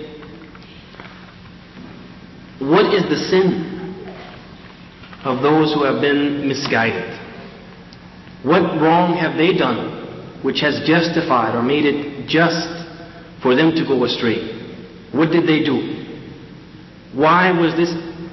what is the sin of those who have been misguided? What wrong have they done which has justified or made it just for them to go astray? What did they do? Why was this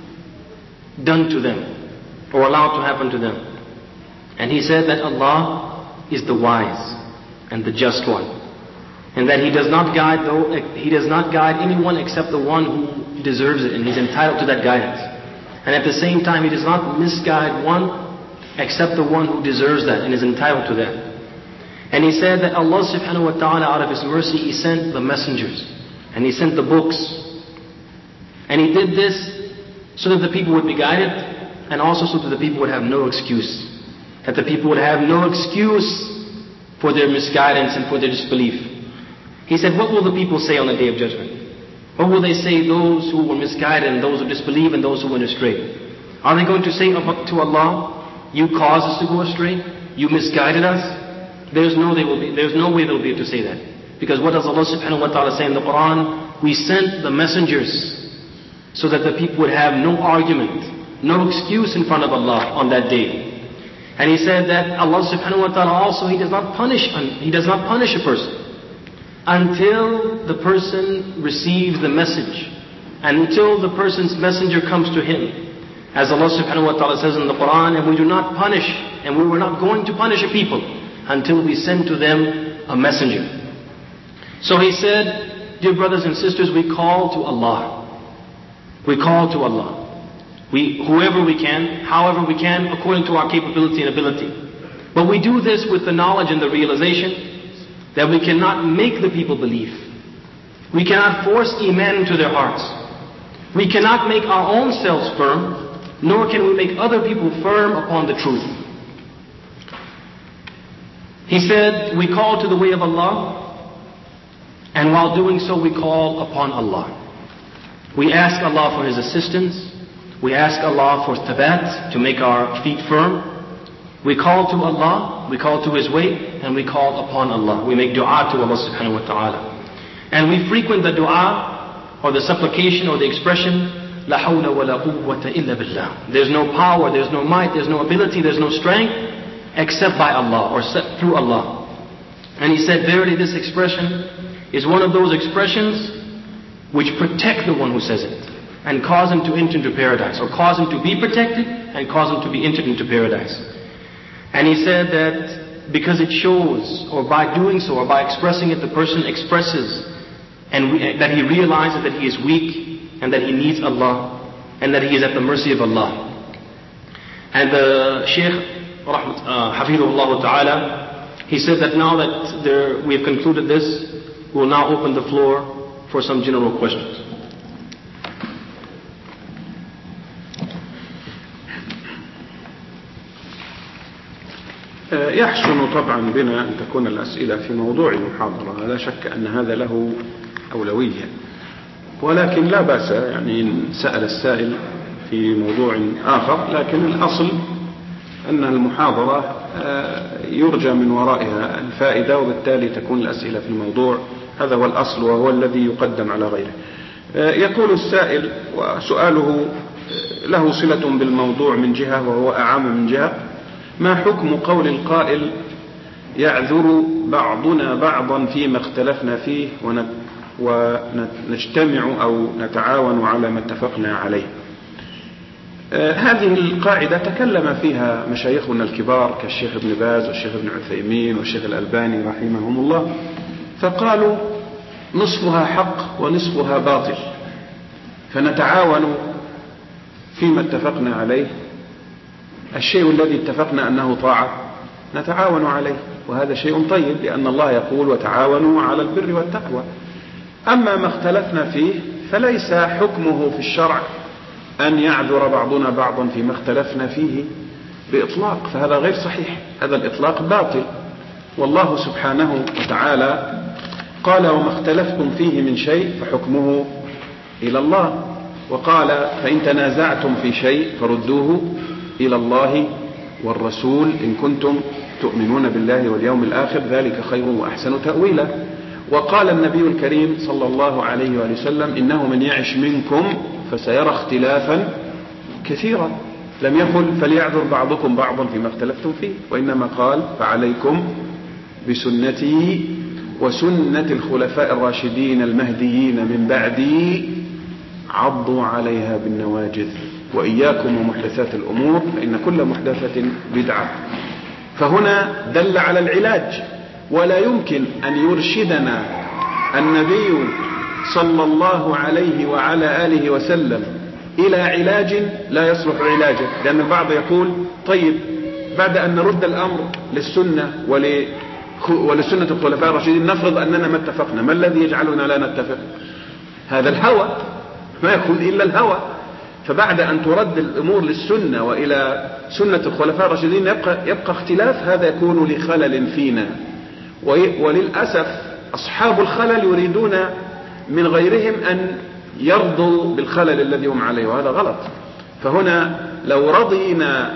done to them or allowed to happen to them? And He said that Allah is the wise and the just one, and that He does not guide though He does not guide anyone except the one who deserves it, and he's entitled to that guidance. And at the same time, He does not misguide one except the one who deserves that and is entitled to that. And He said that Allah subhanahu wa ta'ala, out of His mercy, He sent the messengers and He sent the books. And He did this so that the people would be guided, and also so that the people would have no excuse. That the people would have no excuse for their misguidance and for their disbelief. He said, what will the people say on the Day of Judgment? What will they say, those who were misguided and those who disbelieve and those who went astray? Are they going to say to Allah, you caused us to go astray? You misguided us? There's no, they will be, there's no way they'll be able to say that. Because what does Allah subhanahu wa ta'ala say in the Quran? We sent the messengers so that the people would have no argument, no excuse in front of Allah on that day. And He said that Allah subhanahu wa ta'ala also, He does not punish, He does not punish a person until the person receives the message, and until the person's messenger comes to him. As Allah subhanahu wa ta'ala says in the Quran, and we do not punish, and we were not going to punish a people until we send to them a messenger. So He said, dear brothers and sisters, we call to Allah. We call to Allah. We, whoever we can, however we can, according to our capability and ability. But we do this with the knowledge and the realization that we cannot make the people believe. We cannot force Iman into their hearts. We cannot make our own selves firm, nor can we make other people firm upon the truth. He said, we call to the way of Allah, and while doing so we call upon Allah. We ask Allah for His assistance. We ask Allah for thabat, to make our feet firm. We call to Allah, we call to His way, and we call upon Allah. We make dua to Allah subhanahu wa ta'ala. And we frequent the dua, or the supplication, or the expression, La hawla wa la quwwata illa billah. There's no power, there's no might, there's no ability, there's no strength, except by Allah, or through Allah. And he said, verily this expression is one of those expressions which protect the one who says it, and cause him to enter into paradise, or cause him to be protected, and cause him to be entered into paradise. And he said that because it shows, or by doing so, or by expressing it, the person expresses and we, that he realizes that he is weak, and that he needs Allah, and that he is at the mercy of Allah. And the Shaykh, uh, Hafidhullah Ta'ala, he said that now that there, we have concluded this, we will now open the floor for some general questions. يحسن طبعا بنا أن تكون الأسئلة في موضوع المحاضرة، لا شك أن هذا له أولوية، ولكن لا بأس يعني إن سأل السائل في موضوع آخر، لكن الأصل أن المحاضرة يرجى من ورائها الفائدة، وبالتالي تكون الأسئلة في الموضوع، هذا هو الأصل وهو الذي يقدم على غيره. يقول السائل وسؤاله له صلة بالموضوع من جهة وهو أعم من جهة: ما حكم قول القائل يعذر بعضنا بعضا فيما اختلفنا فيه ونجتمع أو نتعاون على ما اتفقنا عليه؟ آه هذه القاعدة تكلم فيها مشايخنا الكبار كالشيخ ابن باز والشيخ ابن عثيمين والشيخ الألباني رحمهم الله، فقالوا نصفها حق ونصفها باطل، فنتعاون فيما اتفقنا عليه، الشيء الذي اتفقنا أنه طاعة نتعاون عليه، وهذا شيء طيب، لأن الله يقول وتعاونوا على البر والتقوى. أما ما اختلفنا فيه فليس حكمه في الشرع أن يعذر بعضنا بعضا فيما اختلفنا فيه بإطلاق، فهذا غير صحيح، هذا الإطلاق باطل. والله سبحانه وتعالى قال وما اختلفتم فيه من شيء فحكمه إلى الله، وقال فإن تنازعتم في شيء فردوه إلى الله والرسول إن كنتم تؤمنون بالله واليوم الآخر ذلك خير وأحسن تأويلا. وقال النبي الكريم صلى الله عليه وآله وسلم إنه من يعش منكم فسيرى اختلافا كثيرا، لم يقل فليعذر بعضكم بعضا فيما اختلفتم فيه، وإنما قال فعليكم بسنتي وسنة الخلفاء الراشدين المهديين من بعدي عضوا عليها بالنواجذ وإياكم ومحدثات الأمور فإن كل محدثة بدعة. فهنا دل على العلاج، ولا يمكن أن يرشدنا النبي صلى الله عليه وعلى آله وسلم إلى علاج لا يصلح علاجه، لأن البعض يقول طيب بعد أن نرد الأمر للسنة ولسنة الخلفاء الراشدين نفرض أننا ما اتفقنا، ما الذي يجعلنا لا نتفق؟ هذا الهوى، ما يكون إلا الهوى. فبعد أن ترد الأمور للسنة وإلى سنة الخلفاء الراشدين يبقى, يبقى اختلاف، هذا يكون لخلل فينا، وللأسف أصحاب الخلل يريدون من غيرهم أن يرضوا بالخلل الذي هم عليه، وهذا غلط. فهنا لو رضينا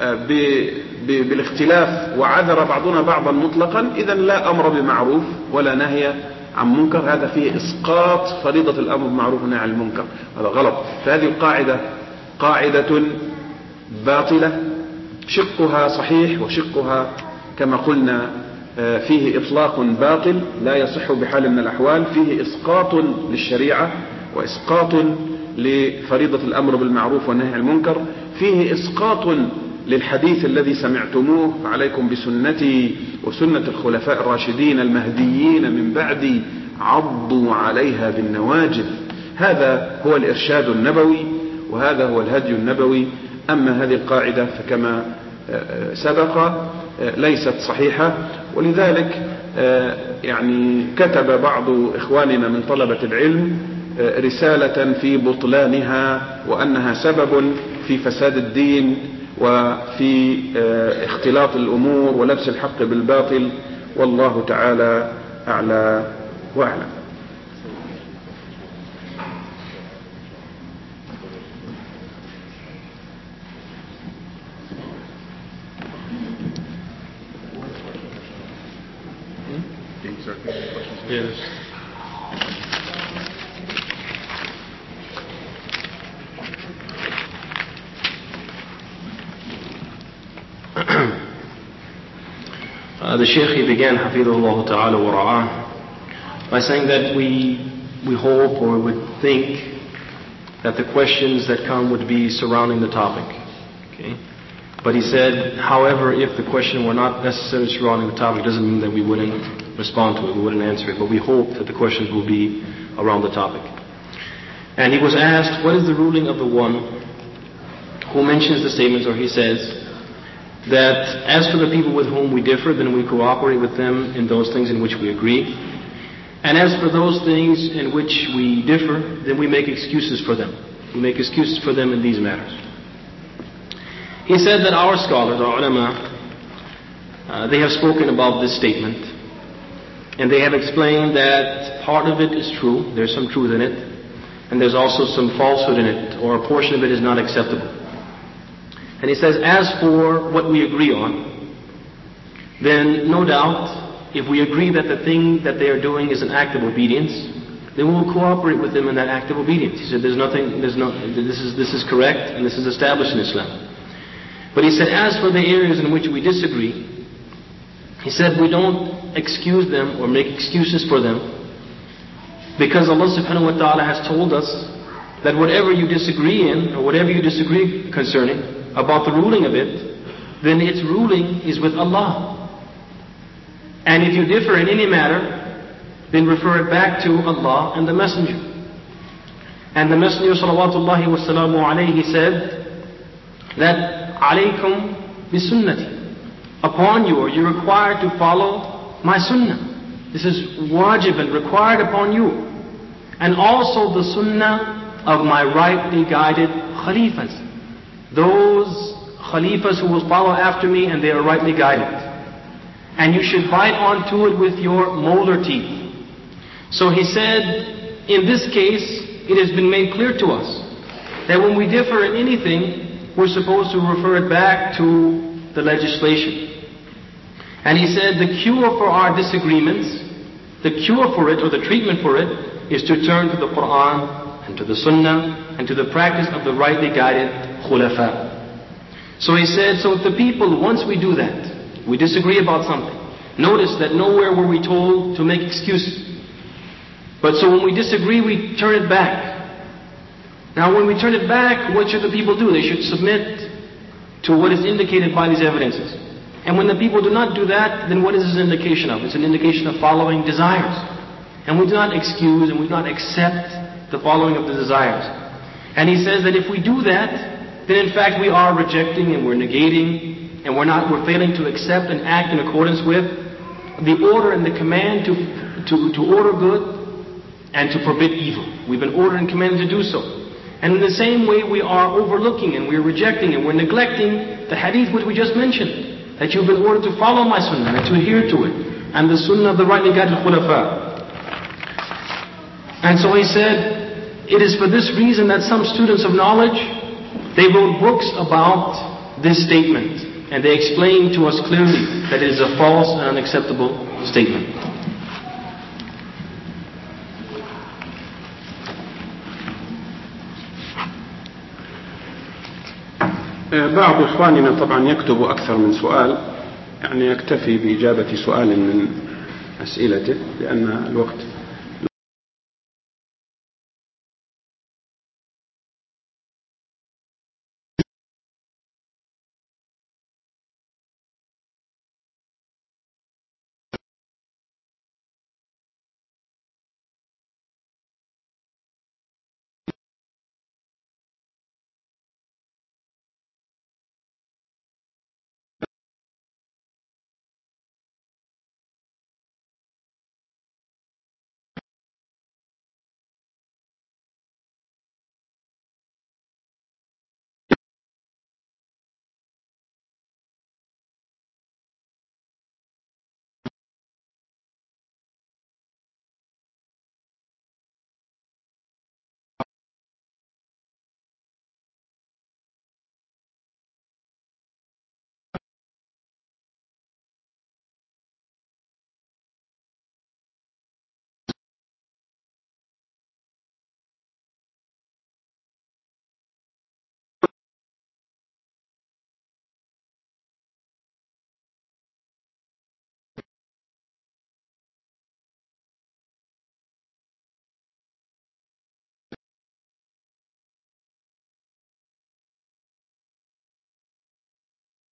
بالاختلاف وعذر بعضنا بعضا مطلقا إذن لا أمر بمعروف ولا نهي عن منكر، هذا فيه إسقاط فريضة الأمر بالمعروف والنهي عن المنكر، هذا غلط. فهذه القاعدة قاعدة باطلة، شقها صحيح وشقها كما قلنا فيه إطلاق باطل لا يصح بحال من الأحوال، فيه إسقاط للشريعة وإسقاط لفريضة الأمر بالمعروف والنهي عن المنكر، فيه إسقاط للحديث الذي سمعتموه عليكم بسنتي وسنة الخلفاء الراشدين المهديين من بعدي عضوا عليها بالنواجذ. هذا هو الإرشاد النبوي وهذا هو الهدي النبوي. أما هذه القاعدة فكما سبق ليست صحيحة، ولذلك يعني كتب بعض إخواننا من طلبة العلم رسالة في بطلانها وأنها سبب في فساد الدين وفي اختلاط الأمور ولبس الحق بالباطل، والله تعالى أعلى وأعلم. Yes. Uh, the Shaykh, he began, Hafidhullah Ta'ala wa Ra'ah, by saying that we, we hope or would think that the questions that come would be surrounding the topic. Okay? But he said, however, if the question were not necessarily surrounding the topic, it doesn't mean that we wouldn't respond to it, we wouldn't answer it, but we hope that the questions will be around the topic. And he was asked, what is the ruling of the one who mentions the statements, or he says, that as for the people with whom we differ, then we cooperate with them in those things in which we agree. And as for those things in which we differ, then we make excuses for them. We make excuses for them in these matters. He said that our scholars, our ulama, uh, they have spoken about this statement. And they have explained that part of it is true, there's some truth in it, and there's also some falsehood in it, or a portion of it is not acceptable. And he says, as for what we agree on, then no doubt, if we agree that the thing that they are doing is an act of obedience, then we will cooperate with them in that act of obedience. He said, there's nothing, there's no, this is, this is correct, and this is established in Islam. But he said, as for the areas in which we disagree, he said, we don't excuse them or make excuses for them, because Allah subhanahu wa ta'ala has told us that whatever you disagree in, or whatever you disagree concerning, about the ruling of it, then its ruling is with Allah. And if you differ in any matter, then refer it back to Allah and the Messenger. And the Messenger salawatullahi wa salamu alayhi said that alaykum bi sunnati, upon you, you're required to follow my sunnah. This is wajib and required upon you. And also the sunnah of my rightly guided khalifas. Those khalifas who will follow after me and they are rightly guided. And you should bite onto it with your molar teeth. So he said, in this case, it has been made clear to us that when we differ in anything, we're supposed to refer it back to the legislation. And he said the cure for our disagreements, the cure for it or the treatment for it, is to turn to the Quran and to the Sunnah and to the practice of the rightly guided khulafa. So he said, so if the people, once we do that, we disagree about something, notice that nowhere were we told to make excuses. But so when we disagree, we turn it back. Now when we turn it back, what should the people do? They should submit to what is indicated by these evidences. And when the people do not do that, then what is this an indication of? It's an indication of following desires. And we do not excuse and we do not accept the following of the desires. And he says that if we do that, then in fact we are rejecting and we're negating and we're not, we're failing to accept and act in accordance with the order and the command to, to, to order good and to forbid evil. We've been ordered and commanded to do so. And in the same way we are overlooking and we're rejecting and we're neglecting the hadith which we just mentioned. That you've been ordered to follow my sunnah and to adhere to it. And the sunnah of the rightly guided khulafa. And so he said, it is for this reason that some students of knowledge, they wrote books about this statement. And they explained to us clearly that it is a false and unacceptable statement. بعض إخواننا طبعا يكتب أكثر من سؤال، يعني يكتفي بإجابة سؤال من أسئلته لأن الوقت.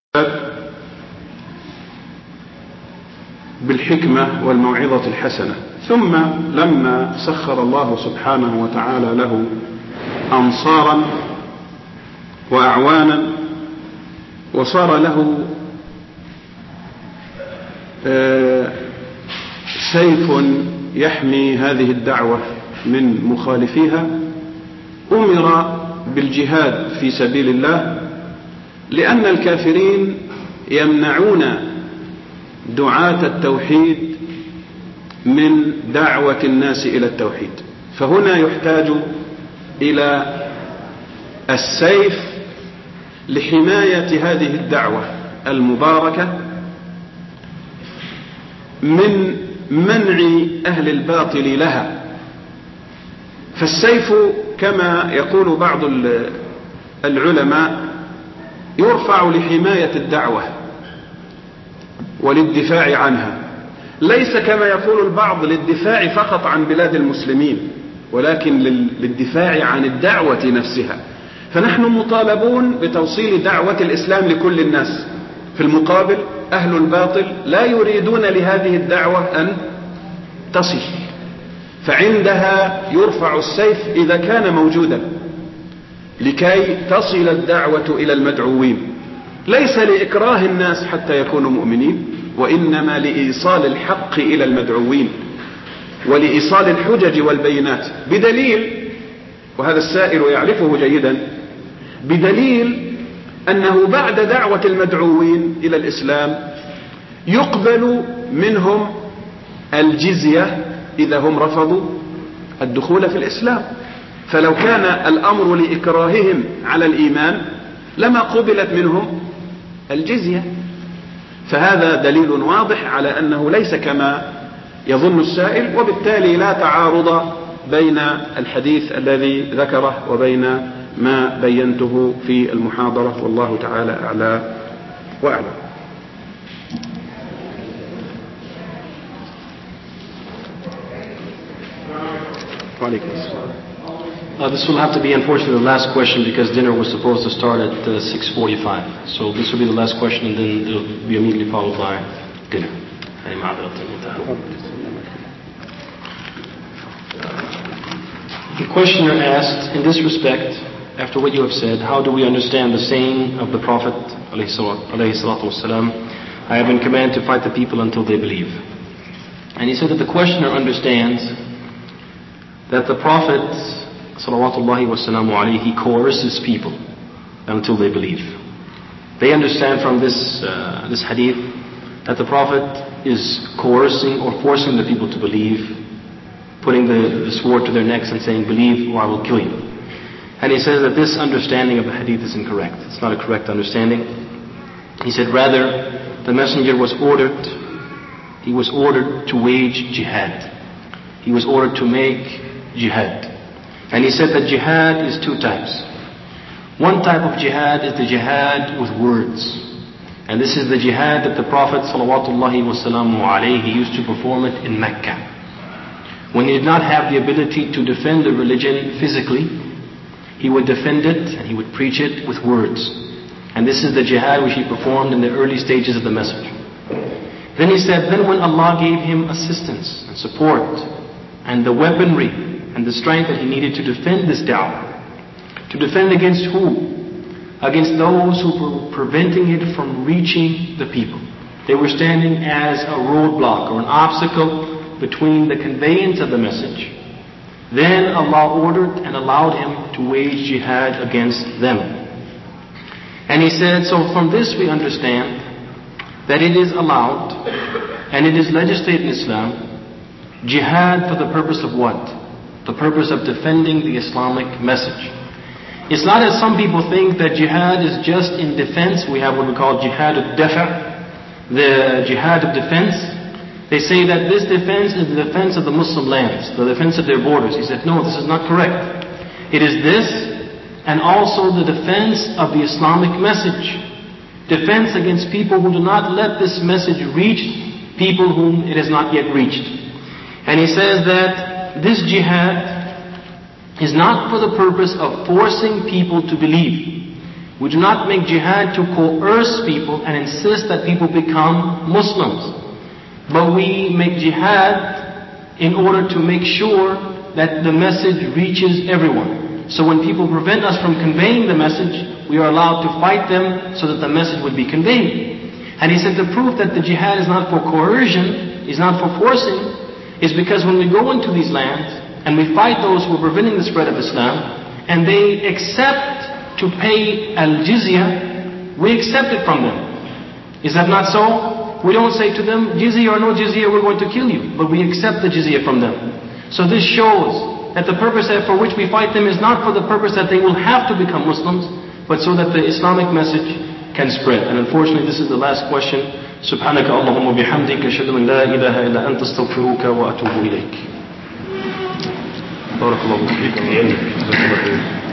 بالحكمة والموعظة الحسنة. ثم لما سخر الله سبحانه وتعالى له أنصارا وأعوانا وصار له سيف يحمي هذه الدعوة من مخالفيها، أمر بالجهاد في سبيل الله، لأن الكافرين يمنعون دعاة التوحيد من دعوة الناس إلى التوحيد. فهنا يحتاج إلى السيف لحماية هذه الدعوة المباركة من منع أهل الباطل لها. فالسيف كما يقول بعض العلماء يرفع لحماية الدعوة وللدفاع عنها، ليس كما يقول البعض للدفاع فقط عن بلاد المسلمين، ولكن للدفاع عن الدعوة نفسها. فنحن مطالبون بتوصيل دعوة الإسلام لكل الناس. في المقابل أهل الباطل لا يريدون لهذه الدعوة أن تصل، فعندها يرفع السيف إذا كان موجودا لكي تصل الدعوة إلى المدعوين، ليس لإكراه الناس حتى يكونوا مؤمنين، وإنما لإيصال الحق إلى المدعوين ولإيصال الحجج والبينات، بدليل، وهذا السائل يعرفه جيدا، بدليل أنه بعد دعوة المدعوين إلى الإسلام يقبل منهم الجزية إذا هم رفضوا الدخول في الإسلام. فلو كان الأمر لإكراههم على الإيمان لما قبلت منهم الجزية. فهذا دليل واضح على أنه ليس كما يظن السائل، وبالتالي لا تعارض بين الحديث الذي ذكره وبين ما بينته في المحاضرة، والله تعالى أعلى وأعلم. وعليكم السلام. Uh, this will have to be, unfortunately, the last question because dinner was supposed to start at uh, six forty-five. So this will be the last question, and then it will be immediately followed by dinner. The questioner asked, in this respect, after what you have said, how do we understand the saying of the Prophet ﷺ, I have been commanded to fight the people until they believe? And he said that the questioner understands that the Prophet salawatullahi wasalamu alayhi, he coerces people until they believe. They understand from this uh, this hadith that the Prophet is coercing or forcing the people to believe, putting the, the sword to their necks and saying, believe or I will kill you. And he says that this understanding of the hadith is incorrect. It's not a correct understanding. He said rather the messenger was ordered, he was ordered to wage jihad. He was ordered to make jihad. And he said that jihad is two types. One type of jihad is the jihad with words. And this is the jihad that the Prophet salawatullahi wasalamu alayhi used to perform it in Mecca. When he did not have the ability to defend the religion physically, he would defend it and he would preach it with words. And this is the jihad which he performed in the early stages of the message. Then he said, then when Allah gave him assistance and support and the weaponry and the strength that he needed to defend this da'wah. To defend against who? Against those who were preventing it from reaching the people. They were standing as a roadblock or an obstacle between the conveyance of the message. Then Allah ordered and allowed him to wage jihad against them. And he said, so from this we understand that it is allowed and it is legislated in Islam, jihad for the purpose of what? The purpose of defending the Islamic message. It's not as some people think that jihad is just in defense. We have what we call jihad al-dafa', the jihad of defense. They say that this defense is the defense of the Muslim lands, the defense of their borders. He said, no, this is not correct. It is this and also the defense of the Islamic message. Defense against people who do not let this message reach people whom it has not yet reached. And he says that this jihad is not for the purpose of forcing people to believe. We do not make jihad to coerce people and insist that people become Muslims. But we make jihad in order to make sure that the message reaches everyone. So when people prevent us from conveying the message, we are allowed to fight them so that the message would be conveyed. And he said the proof that the jihad is not for coercion, is not for forcing, is because when we go into these lands and we fight those who are preventing the spread of Islam, and they accept to pay al-jizya, we accept it from them. Is that not so? We don't say to them, jizya or no jizya, we're going to kill you. But we accept the jizya from them. So this shows that the purpose for which we fight them is not for the purpose that they will have to become Muslims, but so that the Islamic message can spread. And unfortunately, this is the last question. Subhanaka Allahumma bihamdika ashhadu an la ilaha illa anta astaghfiruka wa atubu ilayk. Barakallahu feekum.